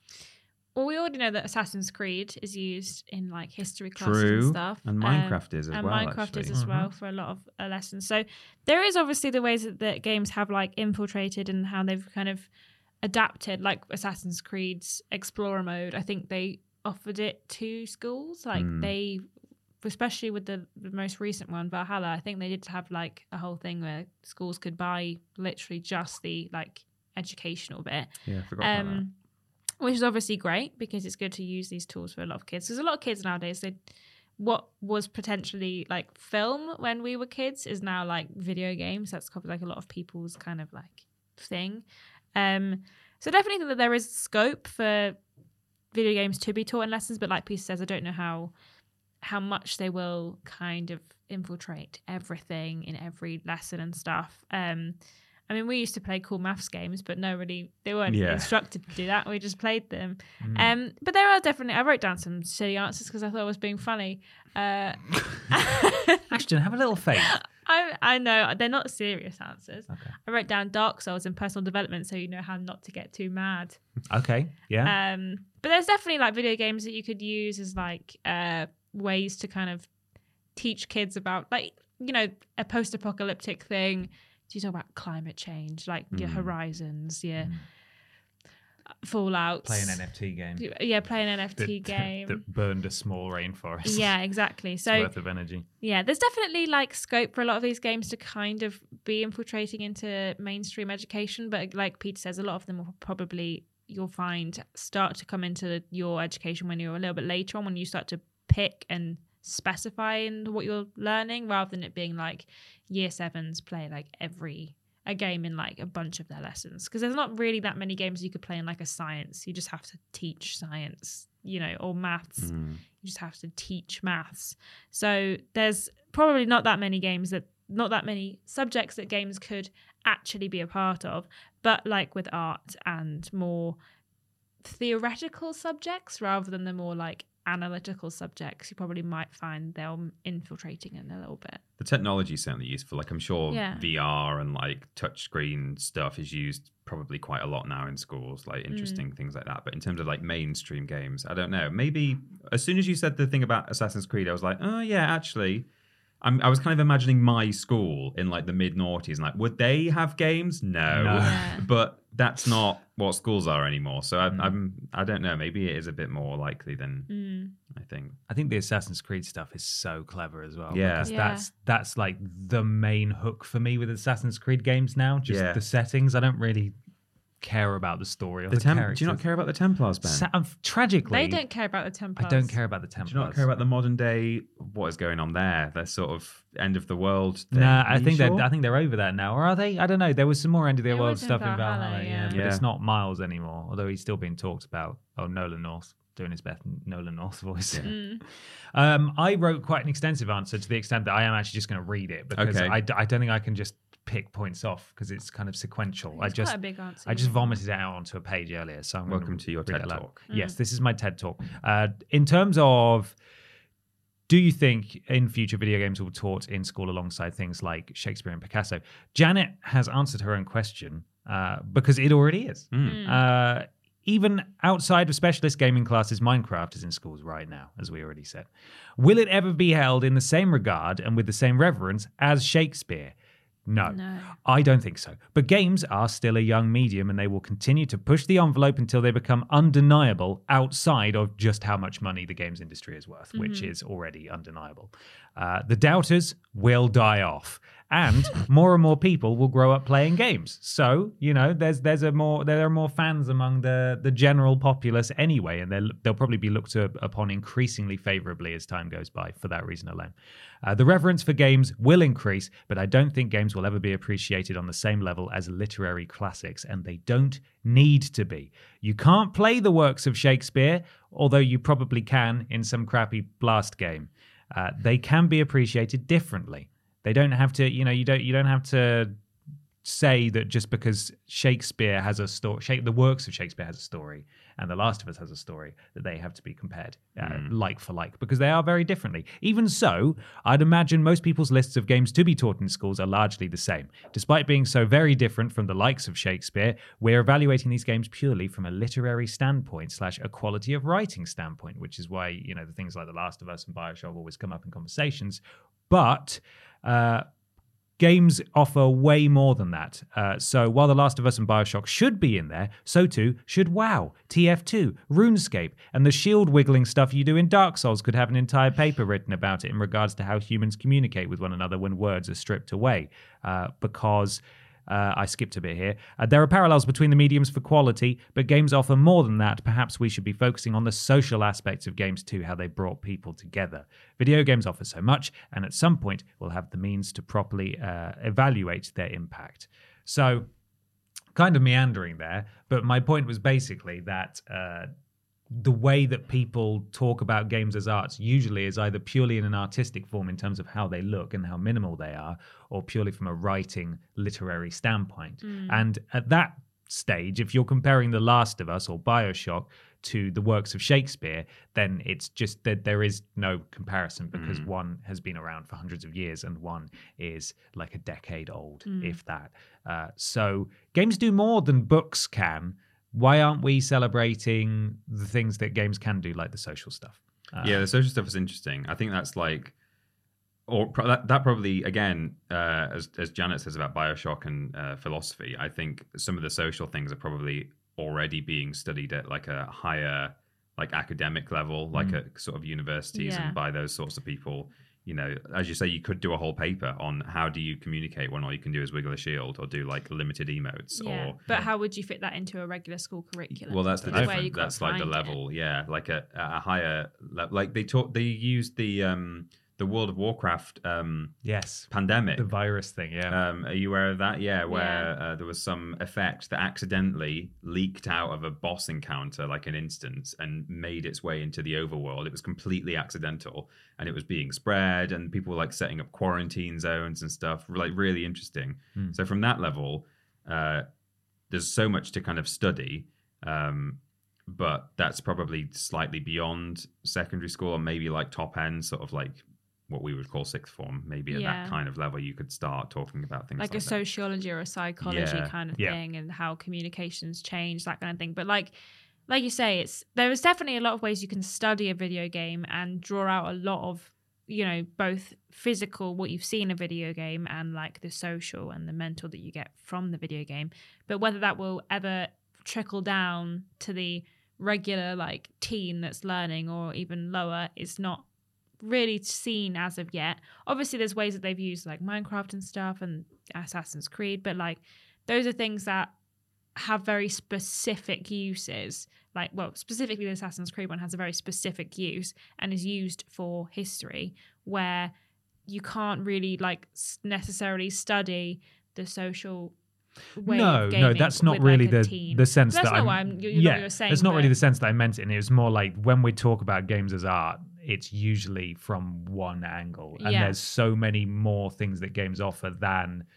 Well, we already know that Assassin's Creed is used in like history classes True. and stuff. And Minecraft um, is as and well. And Minecraft actually. is as mm-hmm. well for a lot of uh, lessons. So there is obviously the ways that, that games have like infiltrated and how they've kind of adapted, like Assassin's Creed's Explorer mode. I think they offered it to schools. Like mm. they, especially with the, the most recent one, Valhalla, I think they did have like a whole thing where schools could buy literally just the like educational bit. Yeah, I forgot um, about that. Which is obviously great because it's good to use these tools for a lot of kids. Because a lot of kids nowadays, they what was potentially like film when we were kids is now like video games. That's probably like a lot of people's kind of like thing. Um, so definitely think that there is scope for video games to be taught in lessons. But like Peter says, I don't know how how much they will kind of infiltrate everything in every lesson and stuff. Um, I mean, we used to play cool maths games, but no, really, they weren't yeah. instructed to do that. We just played them. Mm. Um, but there are definitely, I wrote down some silly answers because I thought I was being funny. Uh, Ashton, have a little faith. I, I know, they're not serious answers. Okay. I wrote down Dark Souls and personal development so you know how not to get too mad. Okay, yeah. Um, but there's definitely like video games that you could use as like uh, ways to kind of teach kids about like, you know, a post-apocalyptic thing. Do you talk about climate change, like mm. your Horizons, your mm. Fallout? Play an N F T game. Yeah, play an N F T that, game. That burned a small rainforest. Yeah, exactly. So worth of energy. Yeah, there's definitely like scope for a lot of these games to kind of be infiltrating into mainstream education. But like Peter says, a lot of them will probably, you'll find, start to come into your education when you're a little bit later on, when you start to pick and specify in what you're learning, rather than it being like year sevens play like every a game in like a bunch of their lessons, because there's not really that many games you could play in like a science. You just have to teach science, you know, or maths. Mm. You just have to teach maths. So there's probably not that many games that not that many subjects that games could actually be a part of. But like with art and more theoretical subjects rather than the more like analytical subjects, you probably might find they're infiltrating in a little bit. The technology is certainly useful. Like I'm sure yeah. V R and like touchscreen stuff is used probably quite a lot now in schools, like interesting mm. things like that. But in terms of like mainstream games, I don't know. Maybe as soon as you said the thing about Assassin's Creed, I was like, oh yeah, actually, I'm, I was kind of imagining my school in like the mid noughties, and like, would they have games? No, no. Yeah. But that's not what schools are anymore. So I, Mm. I'm, I don't know. Maybe it is a bit more likely than Mm. I think. I think the Assassin's Creed stuff is so clever as well. Yeah. Because Yeah. that's that's like the main hook for me with Assassin's Creed games now. Just Yeah. the settings. I don't really care about the story or The the, Tem- characters. do you not care about the Templars, Ben? Sa- um, tragically, They don't care about the Templars. I don't care about the Do Templars. you not care about the modern day? What is going on there? Their sort of end of the world thing. Nah, Are I you think sure? they're I think they're over that now, or are they? I don't know. There was some more end of the It world was in stuff in Valhalla, Valhalla, yeah, yeah. but Yeah. it's not Miles anymore. Although he's still being talked about. Oh, Nolan North doing his best Nolan North voice. Mm. um, I wrote quite an extensive answer to the extent that I am actually just going to read it because Okay. I, d- I don't think I can just pick points off because it's kind of sequential. I It's just quite a big answer. I just yeah. vomited it out onto a page earlier. So I'm Welcome gonna to your read it TED aloud. Talk. Yes, this is my TED Talk. Uh, in terms of, do you think in future video games will be taught in school alongside things like Shakespeare and Picasso? Janet has answered her own question uh, because it already is. Mm. Uh, even outside of specialist gaming classes, Minecraft is in schools right now, as we already said. Will it ever be held in the same regard and with the same reverence as Shakespeare? No, No. I don't think so. But games are still a young medium and they will continue to push the envelope until they become undeniable outside of just how much money the games industry is worth, which is already undeniable. Uh, the doubters will die off. And more and more people will grow up playing games. So, you know, there's there's a more there are more fans among the, the general populace anyway, and they'll, they'll probably be looked to, upon increasingly favorably as time goes by for that reason alone. Uh, the reverence for games will increase, but I don't think games will ever be appreciated on the same level as literary classics, and they don't need to be. You can't play the works of Shakespeare, although you probably can in some crappy Blast game. Uh, they can be appreciated differently. They don't have to, you know, you don't you don't have to say that just because Shakespeare has a story, the works of Shakespeare has a story, and The Last of Us has a story, that they have to be compared uh, mm. like for like, because they are very differently. Even so, I'd imagine most people's lists of games to be taught in schools are largely the same. Despite being so very different from the likes of Shakespeare, we're evaluating these games purely from a literary standpoint slash a quality of writing standpoint, which is why, you know, the things like The Last of Us and BioShock always come up in conversations. But uh, games offer way more than that. Uh, so while The Last of Us and BioShock should be in there, so too should WoW, T F two, RuneScape, and the shield wiggling stuff you do in Dark Souls could have an entire paper written about it in regards to how humans communicate with one another when words are stripped away. Uh, because... Uh, I skipped a bit here. Uh, there are parallels between the mediums for quality, but games offer more than that. Perhaps we should be focusing on the social aspects of games too, how they brought people together. Video games offer so much, and at some point we'll have the means to properly uh, evaluate their impact. So, kind of meandering there, but my point was basically that uh, the way that people talk about games as arts usually is either purely in an artistic form in terms of how they look and how minimal they are, or purely from a writing literary standpoint. Mm. And at that stage, if you're comparing The Last of Us or BioShock to the works of Shakespeare, then it's just that there is no comparison, because mm. one has been around for hundreds of years and one is like a decade old, mm. if that. Uh, so games do more than books can. Why aren't we celebrating the things that games can do, like the social stuff? Uh, yeah, the social stuff is interesting. I think that's like, or pro- that, that probably, again, uh, as, as Janet says about BioShock and uh, philosophy, I think some of the social things are probably already being studied at like a higher, like academic level, like mm. at sort of universities yeah. and by those sorts of people. You know, as you say, you could do a whole paper on how do you communicate when all you can do is wiggle a shield or do like limited emotes. Yeah, or but how would you fit that into a regular school curriculum? Well, that's the That's difference. That's like the level, it. yeah, like a, a higher level. Like they taught, they used the um the World of Warcraft um yes pandemic, the virus thing. Yeah, um, are you aware of that? Yeah, where Yeah. Uh, there was some effect that accidentally leaked out of a boss encounter, like an instance, and made its way into the overworld. It was completely accidental, and it was being spread, and people were like setting up quarantine zones and stuff. Like really interesting. Hmm. So from that level, uh, there's so much to kind of study. Um, but that's probably slightly beyond secondary school, or maybe like top end, sort of like what we would call sixth form. Maybe at Yeah. that kind of level, you could start talking about things like, like a that. sociology or a psychology Yeah. kind of Yeah. thing, and how communications change, that kind of thing. But like like you say, it's there is definitely a lot of ways you can study a video game and draw out a lot of, you know, both physical, what you've seen in a video game, and like the social and the mental that you get from the video game. But whether that will ever trickle down to the regular like teen that's learning, or even lower, is not really seen as of yet. Obviously there's ways that they've used like Minecraft and stuff and Assassin's Creed, but like those are things that have very specific uses. Like, well, specifically the Assassin's Creed one has a very specific use and is used for history, where you can't really like necessarily study the social way no, of no, gaming that's not with, really like, a the teen. the sense That's that not I'm. what I'm- you- you know yeah, what you're saying, that's not really but- the sense that I meant it in. It was more like when we talk about games as art, it's usually from one angle, and Yeah. there's so many more things that games offer than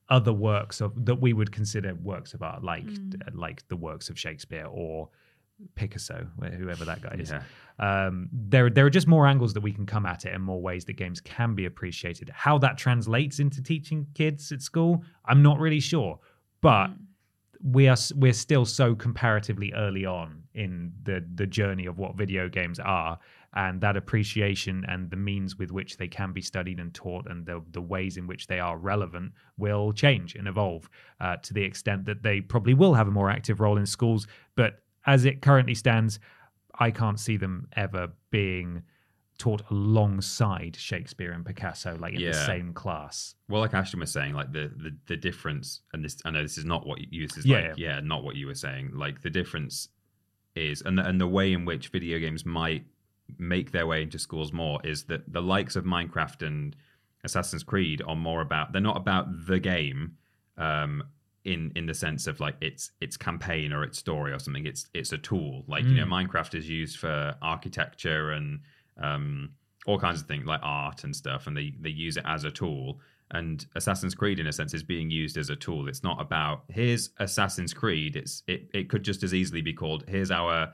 other works of that we would consider works of art, like Mm. like the works of Shakespeare or Picasso, whoever that guy is. Yeah. Um, there, there are just more angles that we can come at it and more ways that games can be appreciated. How that translates into teaching kids at school, I'm not really sure. But Mm. we are we're still so comparatively early on in the the journey of what video games are, and that appreciation and the means with which they can be studied and taught and the the ways in which they are relevant will change and evolve uh, to the extent that they probably will have a more active role in schools. But as it currently stands, I can't see them ever being taught alongside Shakespeare and Picasso, like in the Yeah. same class. Well, like Ashton was saying, like the, the the difference, and this I know this is not what you this is Yeah, like yeah. not what you were saying. Like the difference is, and the, and the way in which video games might make their way into schools more is that the likes of Minecraft and Assassin's Creed are more about they're not about the game, um, in in the sense of like its its campaign or its story or something. It's it's a tool. Like you know, Minecraft is used for architecture and um, all kinds of things like art and stuff, and they they use it as a tool. And Assassin's Creed, in a sense, is being used as a tool. It's not about here's Assassin's Creed. It's it it could just as easily be called here's our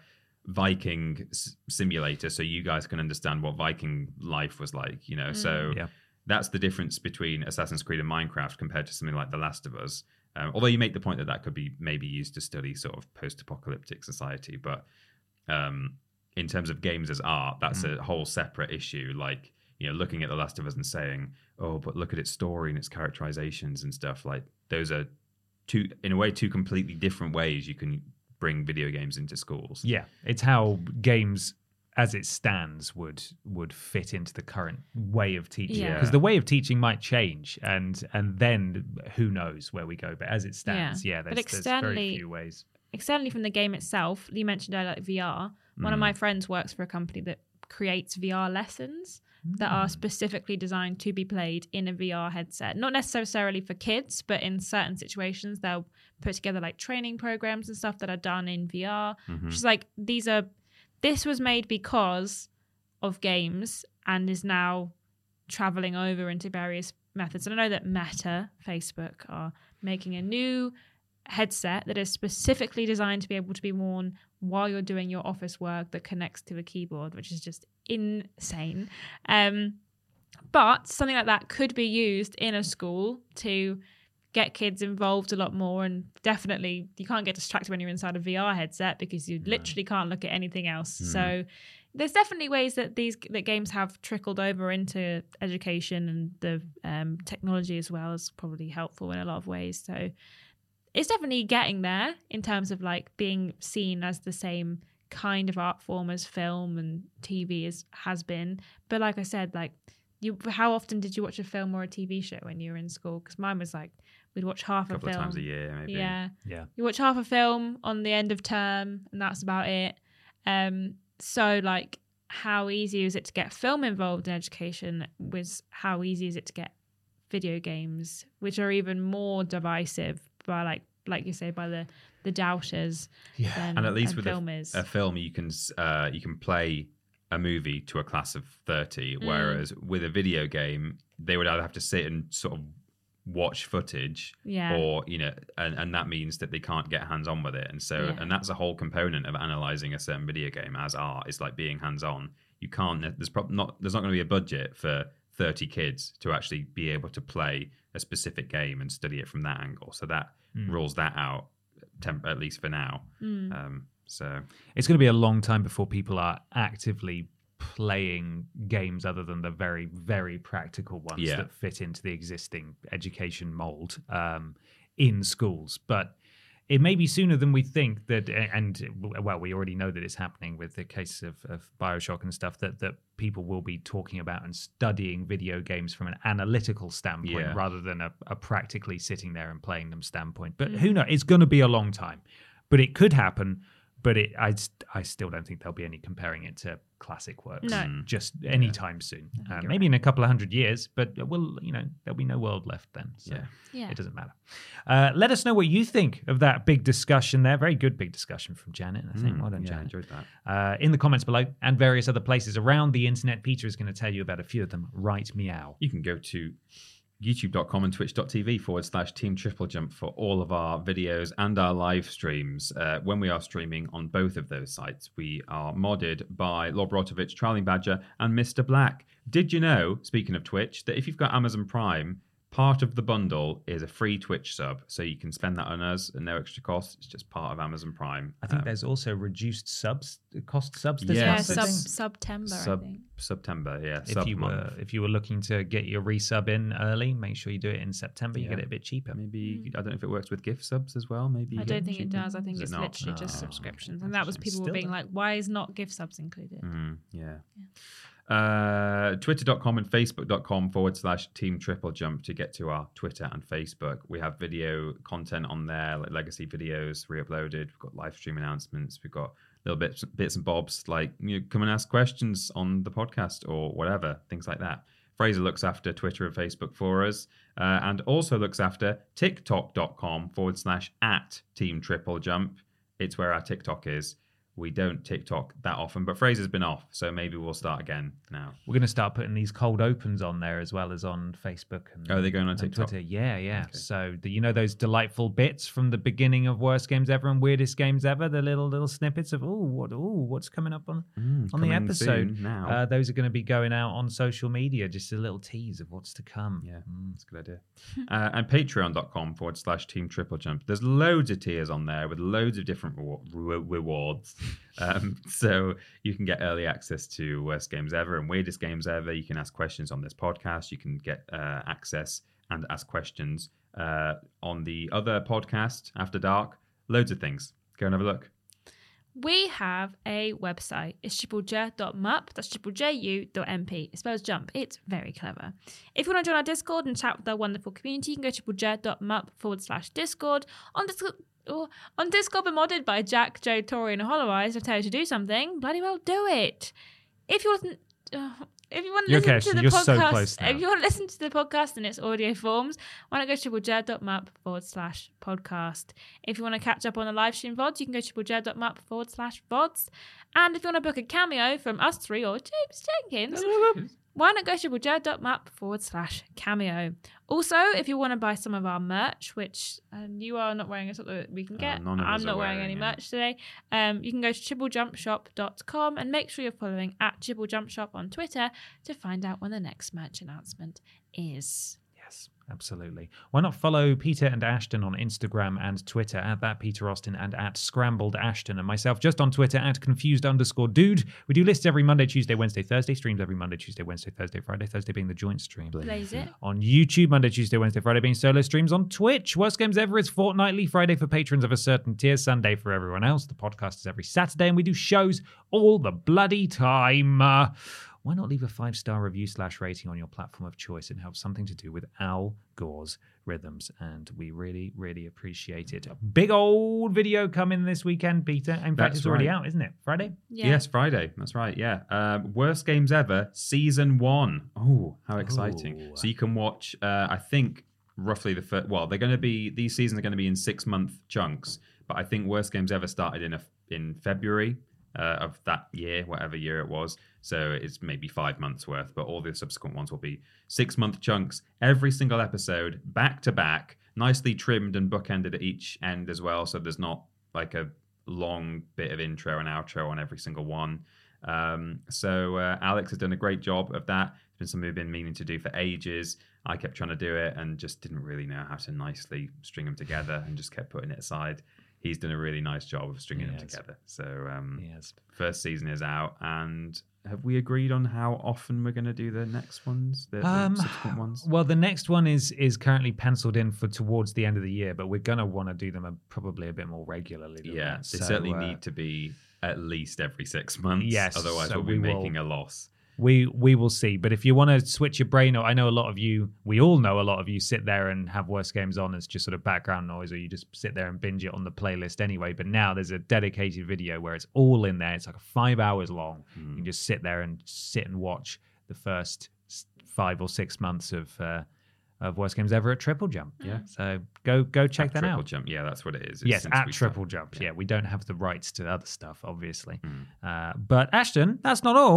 Viking s- simulator, so you guys can understand what Viking life was like. You know, so Yeah. that's the difference between Assassin's Creed and Minecraft compared to something like The Last of Us. Um, although you make the point that that could be maybe used to study sort of post-apocalyptic society, but um, in terms of games as art, that's Mm. a whole separate issue. Like, you know, looking at The Last of Us and saying, oh, but look at its story and its characterizations and stuff. Like, those are two, in a way, two completely different ways you can bring video games into schools. Yeah, it's how games as it stands would would fit into the current way of teaching, Yeah. because the way of teaching might change, and and then who knows where we go. But as it stands, yeah, Yeah. there's, But there's very externally- few ways. Externally from the game itself, you mentioned earlier like V R. One of my friends works for a company that creates V R lessons that are specifically designed to be played in a V R headset. Not necessarily for kids, but in certain situations, they'll put together like training programs and stuff that are done in V R. Which is like, these are, this was made because of games and is now traveling over into various methods. And I know that Meta, Facebook, are making a new headset that is specifically designed to be able to be worn while you're doing your office work that connects to a keyboard, which is just insane. Um, but something like that could be used in a school to get kids involved a lot more. And definitely you can't get distracted when you're inside a V R headset because you literally can't look at anything else. So there's definitely ways that these that games have trickled over into education, and the um, technology as well is probably helpful in a lot of ways. So it's definitely getting there in terms of like being seen as the same kind of art form as film and T V is, has been. But like I said, like you, how often did you watch a film or a T V show when you were in school? Because mine was like we'd watch half A couple a of film times a year, maybe. Yeah, Yeah. you watch half a film on the end of term, and that's about it. Um, so like, how easy is it to get film involved in education? Was how easy is it to get video games, which are even more divisive by like like you say by the the doubters. Yeah, than, And at least than with film a, is. a film, you can uh, you can play a movie to a class of thirty, Mm. whereas with a video game, they would either have to sit and sort of watch footage, Yeah. or you know, and, and that means that they can't get hands on with it, and so Yeah. and that's a whole component of analyzing a certain video game as art. It's like being hands on. You can't. There's prob- not. There's not going to be a budget for thirty kids to actually be able to play a specific game and study it from that angle. So that rules that out, temp- at least for now. Mm. Um, so It's going to be a long time before people are actively playing games other than the very, very practical ones Yeah. that fit into the existing education mold um, in schools. But it may be sooner than we think that, and well, we already know that it's happening with the case of, of Bioshock and stuff, that, that people will be talking about and studying video games from an analytical standpoint Yeah. rather than a, a practically sitting there and playing them standpoint. But who knows? It's going to be a long time. But it could happen. But it, I, st- I still don't think there'll be any comparing it to classic works No. just anytime soon. Uh, you're maybe in a couple of hundred years, but we'll, you know, there'll be no world left then. So Yeah. Yeah. it doesn't matter. Uh, let us know what you think of that big discussion there. Very good big discussion from Janet, I think. Mm, well done, yeah, I Janet. enjoyed that. Uh, in the comments below and various other places around the internet. Peter is going to tell you about a few of them right meow. You can go to YouTube.com and twitch.tv forward slash Team Triple Jump for all of our videos and our live streams. Uh, when we are streaming on both of those sites, we are modded by Lobrotovich, Trolling Badger, and Mister Black. Did you know, speaking of Twitch, that if you've got Amazon Prime, part of the bundle is a free Twitch sub, so you can spend that on us at no extra cost. It's just part of Amazon Prime. I think um, there's also reduced subs cost subs. This Yeah, Yeah, month, I sub think. September, sub I think. September, yeah. If sub you month. were if you were looking to get your resub in early, make sure you do it in September. You Yeah. get it a bit cheaper. Maybe I don't know if it works with gift subs as well. Maybe I you don't get think it cheaper? does. I think Is it it's not? literally just Oh, subscriptions. okay. And that That's was a shame. people Still being don't- like, why is not gift subs included? Mm, yeah. Uh, Twitter.com and Facebook.com forward slash Team Triple Jump to get to our Twitter and Facebook. We have video content on there, like legacy videos re-uploaded. We've got live stream announcements. We've got little bits, bits and bobs like you know, come and ask questions on the podcast or whatever, things like that. Fraser looks after Twitter and Facebook for us, uh, and also looks after TikTok.com forward slash at Team Triple Jump. It's where our TikTok is. We don't TikTok that often, but Fraser's been off, so maybe we'll start again now. We're going to start putting these cold opens on there as well as on Facebook. And, Oh, are they going on and TikTok? Twitter. Yeah, yeah. Okay. So the, you know those delightful bits from the beginning of Worst Games Ever and Weirdest Games Ever, the little little snippets of oh what oh what's coming up on Mm, on the coming episode soon now. Uh, those are going to be going out on social media. Just a little tease of what's to come. Yeah, Mm. that's a good idea. uh, and patreon.com forward slash Team Triple Jump. There's loads of tiers on there with loads of different rewar- re- rewards. Um, so you can get early access to Worst Games Ever and Weirdest Games Ever. You can ask questions on this podcast. You can get uh, access and ask questions uh, on the other podcast, After Dark. Loads of things. Go and have a look. We have a website. It's triple j dot m u p. That's triple j u dot m p. It spells jump. It's very clever. If you want to join our Discord and chat with our wonderful community, you can go to triple j dot m u p forward slash Discord. On Discord, oh, on Discord, we're modded by Jack, Joe, Tori, and Hollow Eyes. If I tell you to do something, bloody well do it. If you want, uh, if you want to You're listen Kirsten, to the you're so podcast, close now. if you want to listen to the podcast in its audio forms, why not go to triple j dot m u p forward slash podcast. If you want to catch up on the live stream V O Ds, you can go to triple j dot m u p forward slash V O Ds. And if you want to book a cameo from us three or James Jenkins, why not go to triple j dot m u p forward slash cameo. Also, if you want to buy some of our merch, which um, you are not wearing a something that we can Uh, get, none of us I'm are not wearing wearing any it. merch today, um, you can go to triple jump shop dot com and make sure you're following at triple jump shop on Twitter to find out when the next merch announcement is. Yes, absolutely. Why not follow Peter and Ashton on Instagram and Twitter at that Peter Austin and at Scrambled Ashton, and myself just on Twitter at confused underscore dude. We do lists every Monday, Tuesday, Wednesday, Thursday. Streams every Monday, Tuesday, Wednesday, Thursday, Friday. Thursday being the joint stream. Blaze it. On YouTube, Monday, Tuesday, Wednesday, Friday being solo streams. On Twitch, Worst Games Ever is fortnightly. Friday for patrons of a certain tier. Sunday for everyone else. The podcast is every Saturday, and we do shows all the bloody time. Uh, why not leave a five-star review slash rating on your platform of choice? It helps something to do with Al Gore's rhythms, and we really, really appreciate it. A big old video coming this weekend, Peter. In fact, That's it's already right. out, isn't it? Friday? Yeah. Yes, Friday. That's right. Yeah. Uh, Worst Games Ever, Season One. Oh, how exciting! Ooh. So you can watch. Uh, I think roughly the first. Well, they're going to be these seasons are going to be in six month chunks. But I think Worst Games Ever started in a, in February uh, of that year, whatever year it was. So it's maybe five months worth. But all the subsequent ones will be six month chunks. Every single episode, back to back, nicely trimmed and bookended at each end as well. So there's not like a long bit of intro and outro on every single one. Um, so uh, Alex has done a great job of that. It's been something we've been meaning to do for ages. I kept trying to do it and just didn't really know how to nicely string them together and just kept putting it aside. He's done a really nice job of stringing them Yes. together. So um, Yes. first season is out, and have we agreed on how often we're going to do the next ones, the, the Um, subsequent ones? Well, the next one is is currently penciled in for towards the end of the year, but we're gonna want to do them a, probably a bit more regularly. Than Yeah, that. they So, certainly uh, need to be at least every six months. Yes, otherwise so we'll be we will- making a loss. We we will see. But if you want to switch your brain, or I know a lot of you, we all know a lot of you sit there and have Worst Games on as just sort of background noise, or you just sit there and binge it on the playlist anyway. But now there's a dedicated video where it's all in there. It's like five hours long. You can just sit there and sit and watch the first s- five or six months of uh, of Worst Games Ever at Triple Jump. Yeah. So go go check At that Triple out. Jump, yeah, that's what it is. It's Yes, since at we Triple started. Jump. Yeah. we don't have the rights to other stuff, obviously. Mm. Uh, but Ashton, that's not all.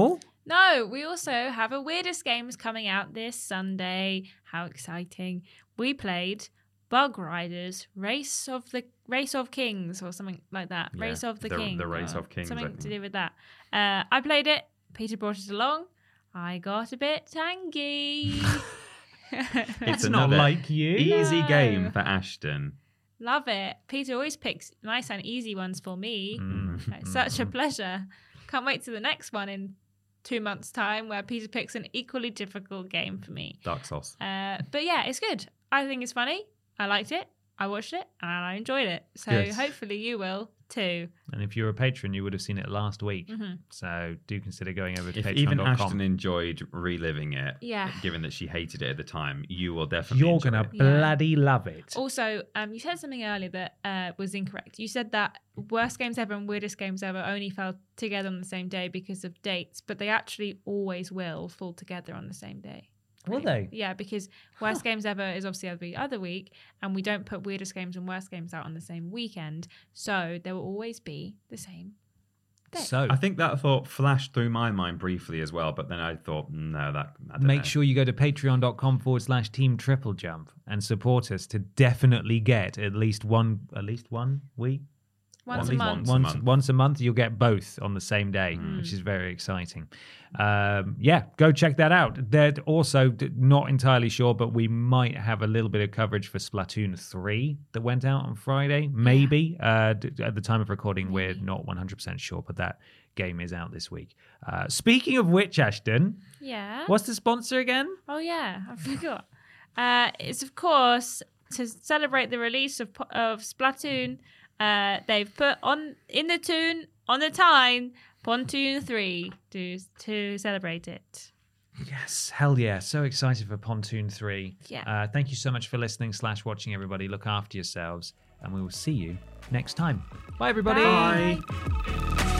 No, we also have a Weirdest Games coming out this Sunday. How exciting. We played Bug Riders Race of the Race of Kings or something like that. Yeah, Race of the, the- King. the Race or of Kings, I Something to think. do with that. Uh, I played it. Peter brought it along. I got a bit tangy. It's not another like you. Easy No. game for Ashton. Love it. Peter always picks nice and easy ones for me. Mm. It's such a pleasure. Can't wait to the next one in two months' time where Peter picks an equally difficult game for me. Dark Souls. Uh, but yeah, it's good. I think it's funny. I liked it. I watched it and I enjoyed it. So Good. hopefully you will too. And if you're a patron, you would have seen it last week. Mhm. So do consider going over to If patreon even dot com. Ashton enjoyed reliving it, Yeah. given that she hated it at the time, you will definitely You're enjoy gonna it. Yeah. bloody love it. Also, um, you said something earlier that uh, was incorrect. You said that Worst Games Ever and Weirdest Games Ever only fell together on the same day because of dates, but they actually always will fall together on the same day. Will they? Yeah, because Worst Games Ever is obviously every other week, and we don't put Weirdest Games and Worst Games out on the same weekend, so there will always be the same day. So I think that thought flashed through my mind briefly as well, but then I thought, no, that I don't make know. sure you go to patreon dot com forward slash team triple jump and support us to definitely get at least one at least one week. Once At a least month. Once a Once, month. once a month, you'll get both on the same day, which is very exciting. Um, yeah, go check that out. They're also d- not entirely sure, but we might have a little bit of coverage for Splatoon three that went out on Friday. Maybe. Uh, d- at the time of recording, we're not one hundred percent sure, but that game is out this week. Uh, speaking of which, Ashton, Yeah. what's the sponsor again? Oh yeah, I forgot. Uh, it's of course to celebrate the release of of Splatoon. Uh, they've put on in the tune on the time Pontoon three to to celebrate it. Yes, hell yeah. So excited for Pontoon three. Yeah. Uh, thank you so much for listening slash watching, everybody. Look after yourselves, and we will see you next time. Bye, everybody. Bye.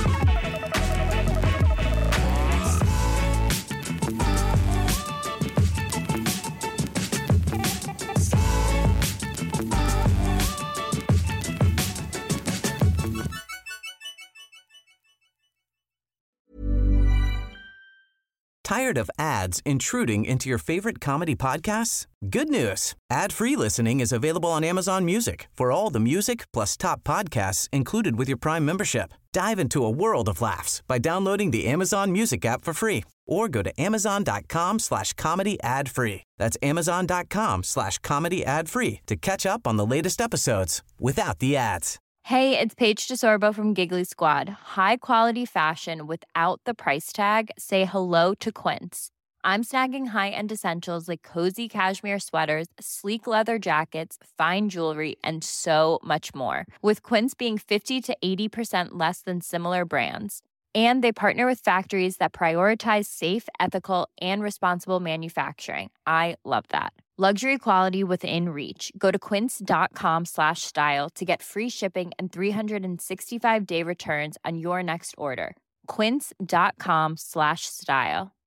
Tired of ads intruding into your favorite comedy podcasts? Good news. Ad-free listening is available on Amazon Music for all the music plus top podcasts included with your Prime membership. Dive into a world of laughs by downloading the Amazon Music app for free or go to amazon.com slash comedy ad free. That's amazon.com slash comedy ad free to catch up on the latest episodes without the ads. Hey, it's Paige DeSorbo from Giggly Squad. High quality fashion without the price tag. Say hello to Quince. I'm snagging high-end essentials like cozy cashmere sweaters, sleek leather jackets, fine jewelry, and so much more. With Quince being fifty to eighty percent less than similar brands. And they partner with factories that prioritize safe, ethical, and responsible manufacturing. I love that. Luxury quality within reach. Go to quince.com slash style to get free shipping and three sixty-five day returns on your next order. Quince.com slash style.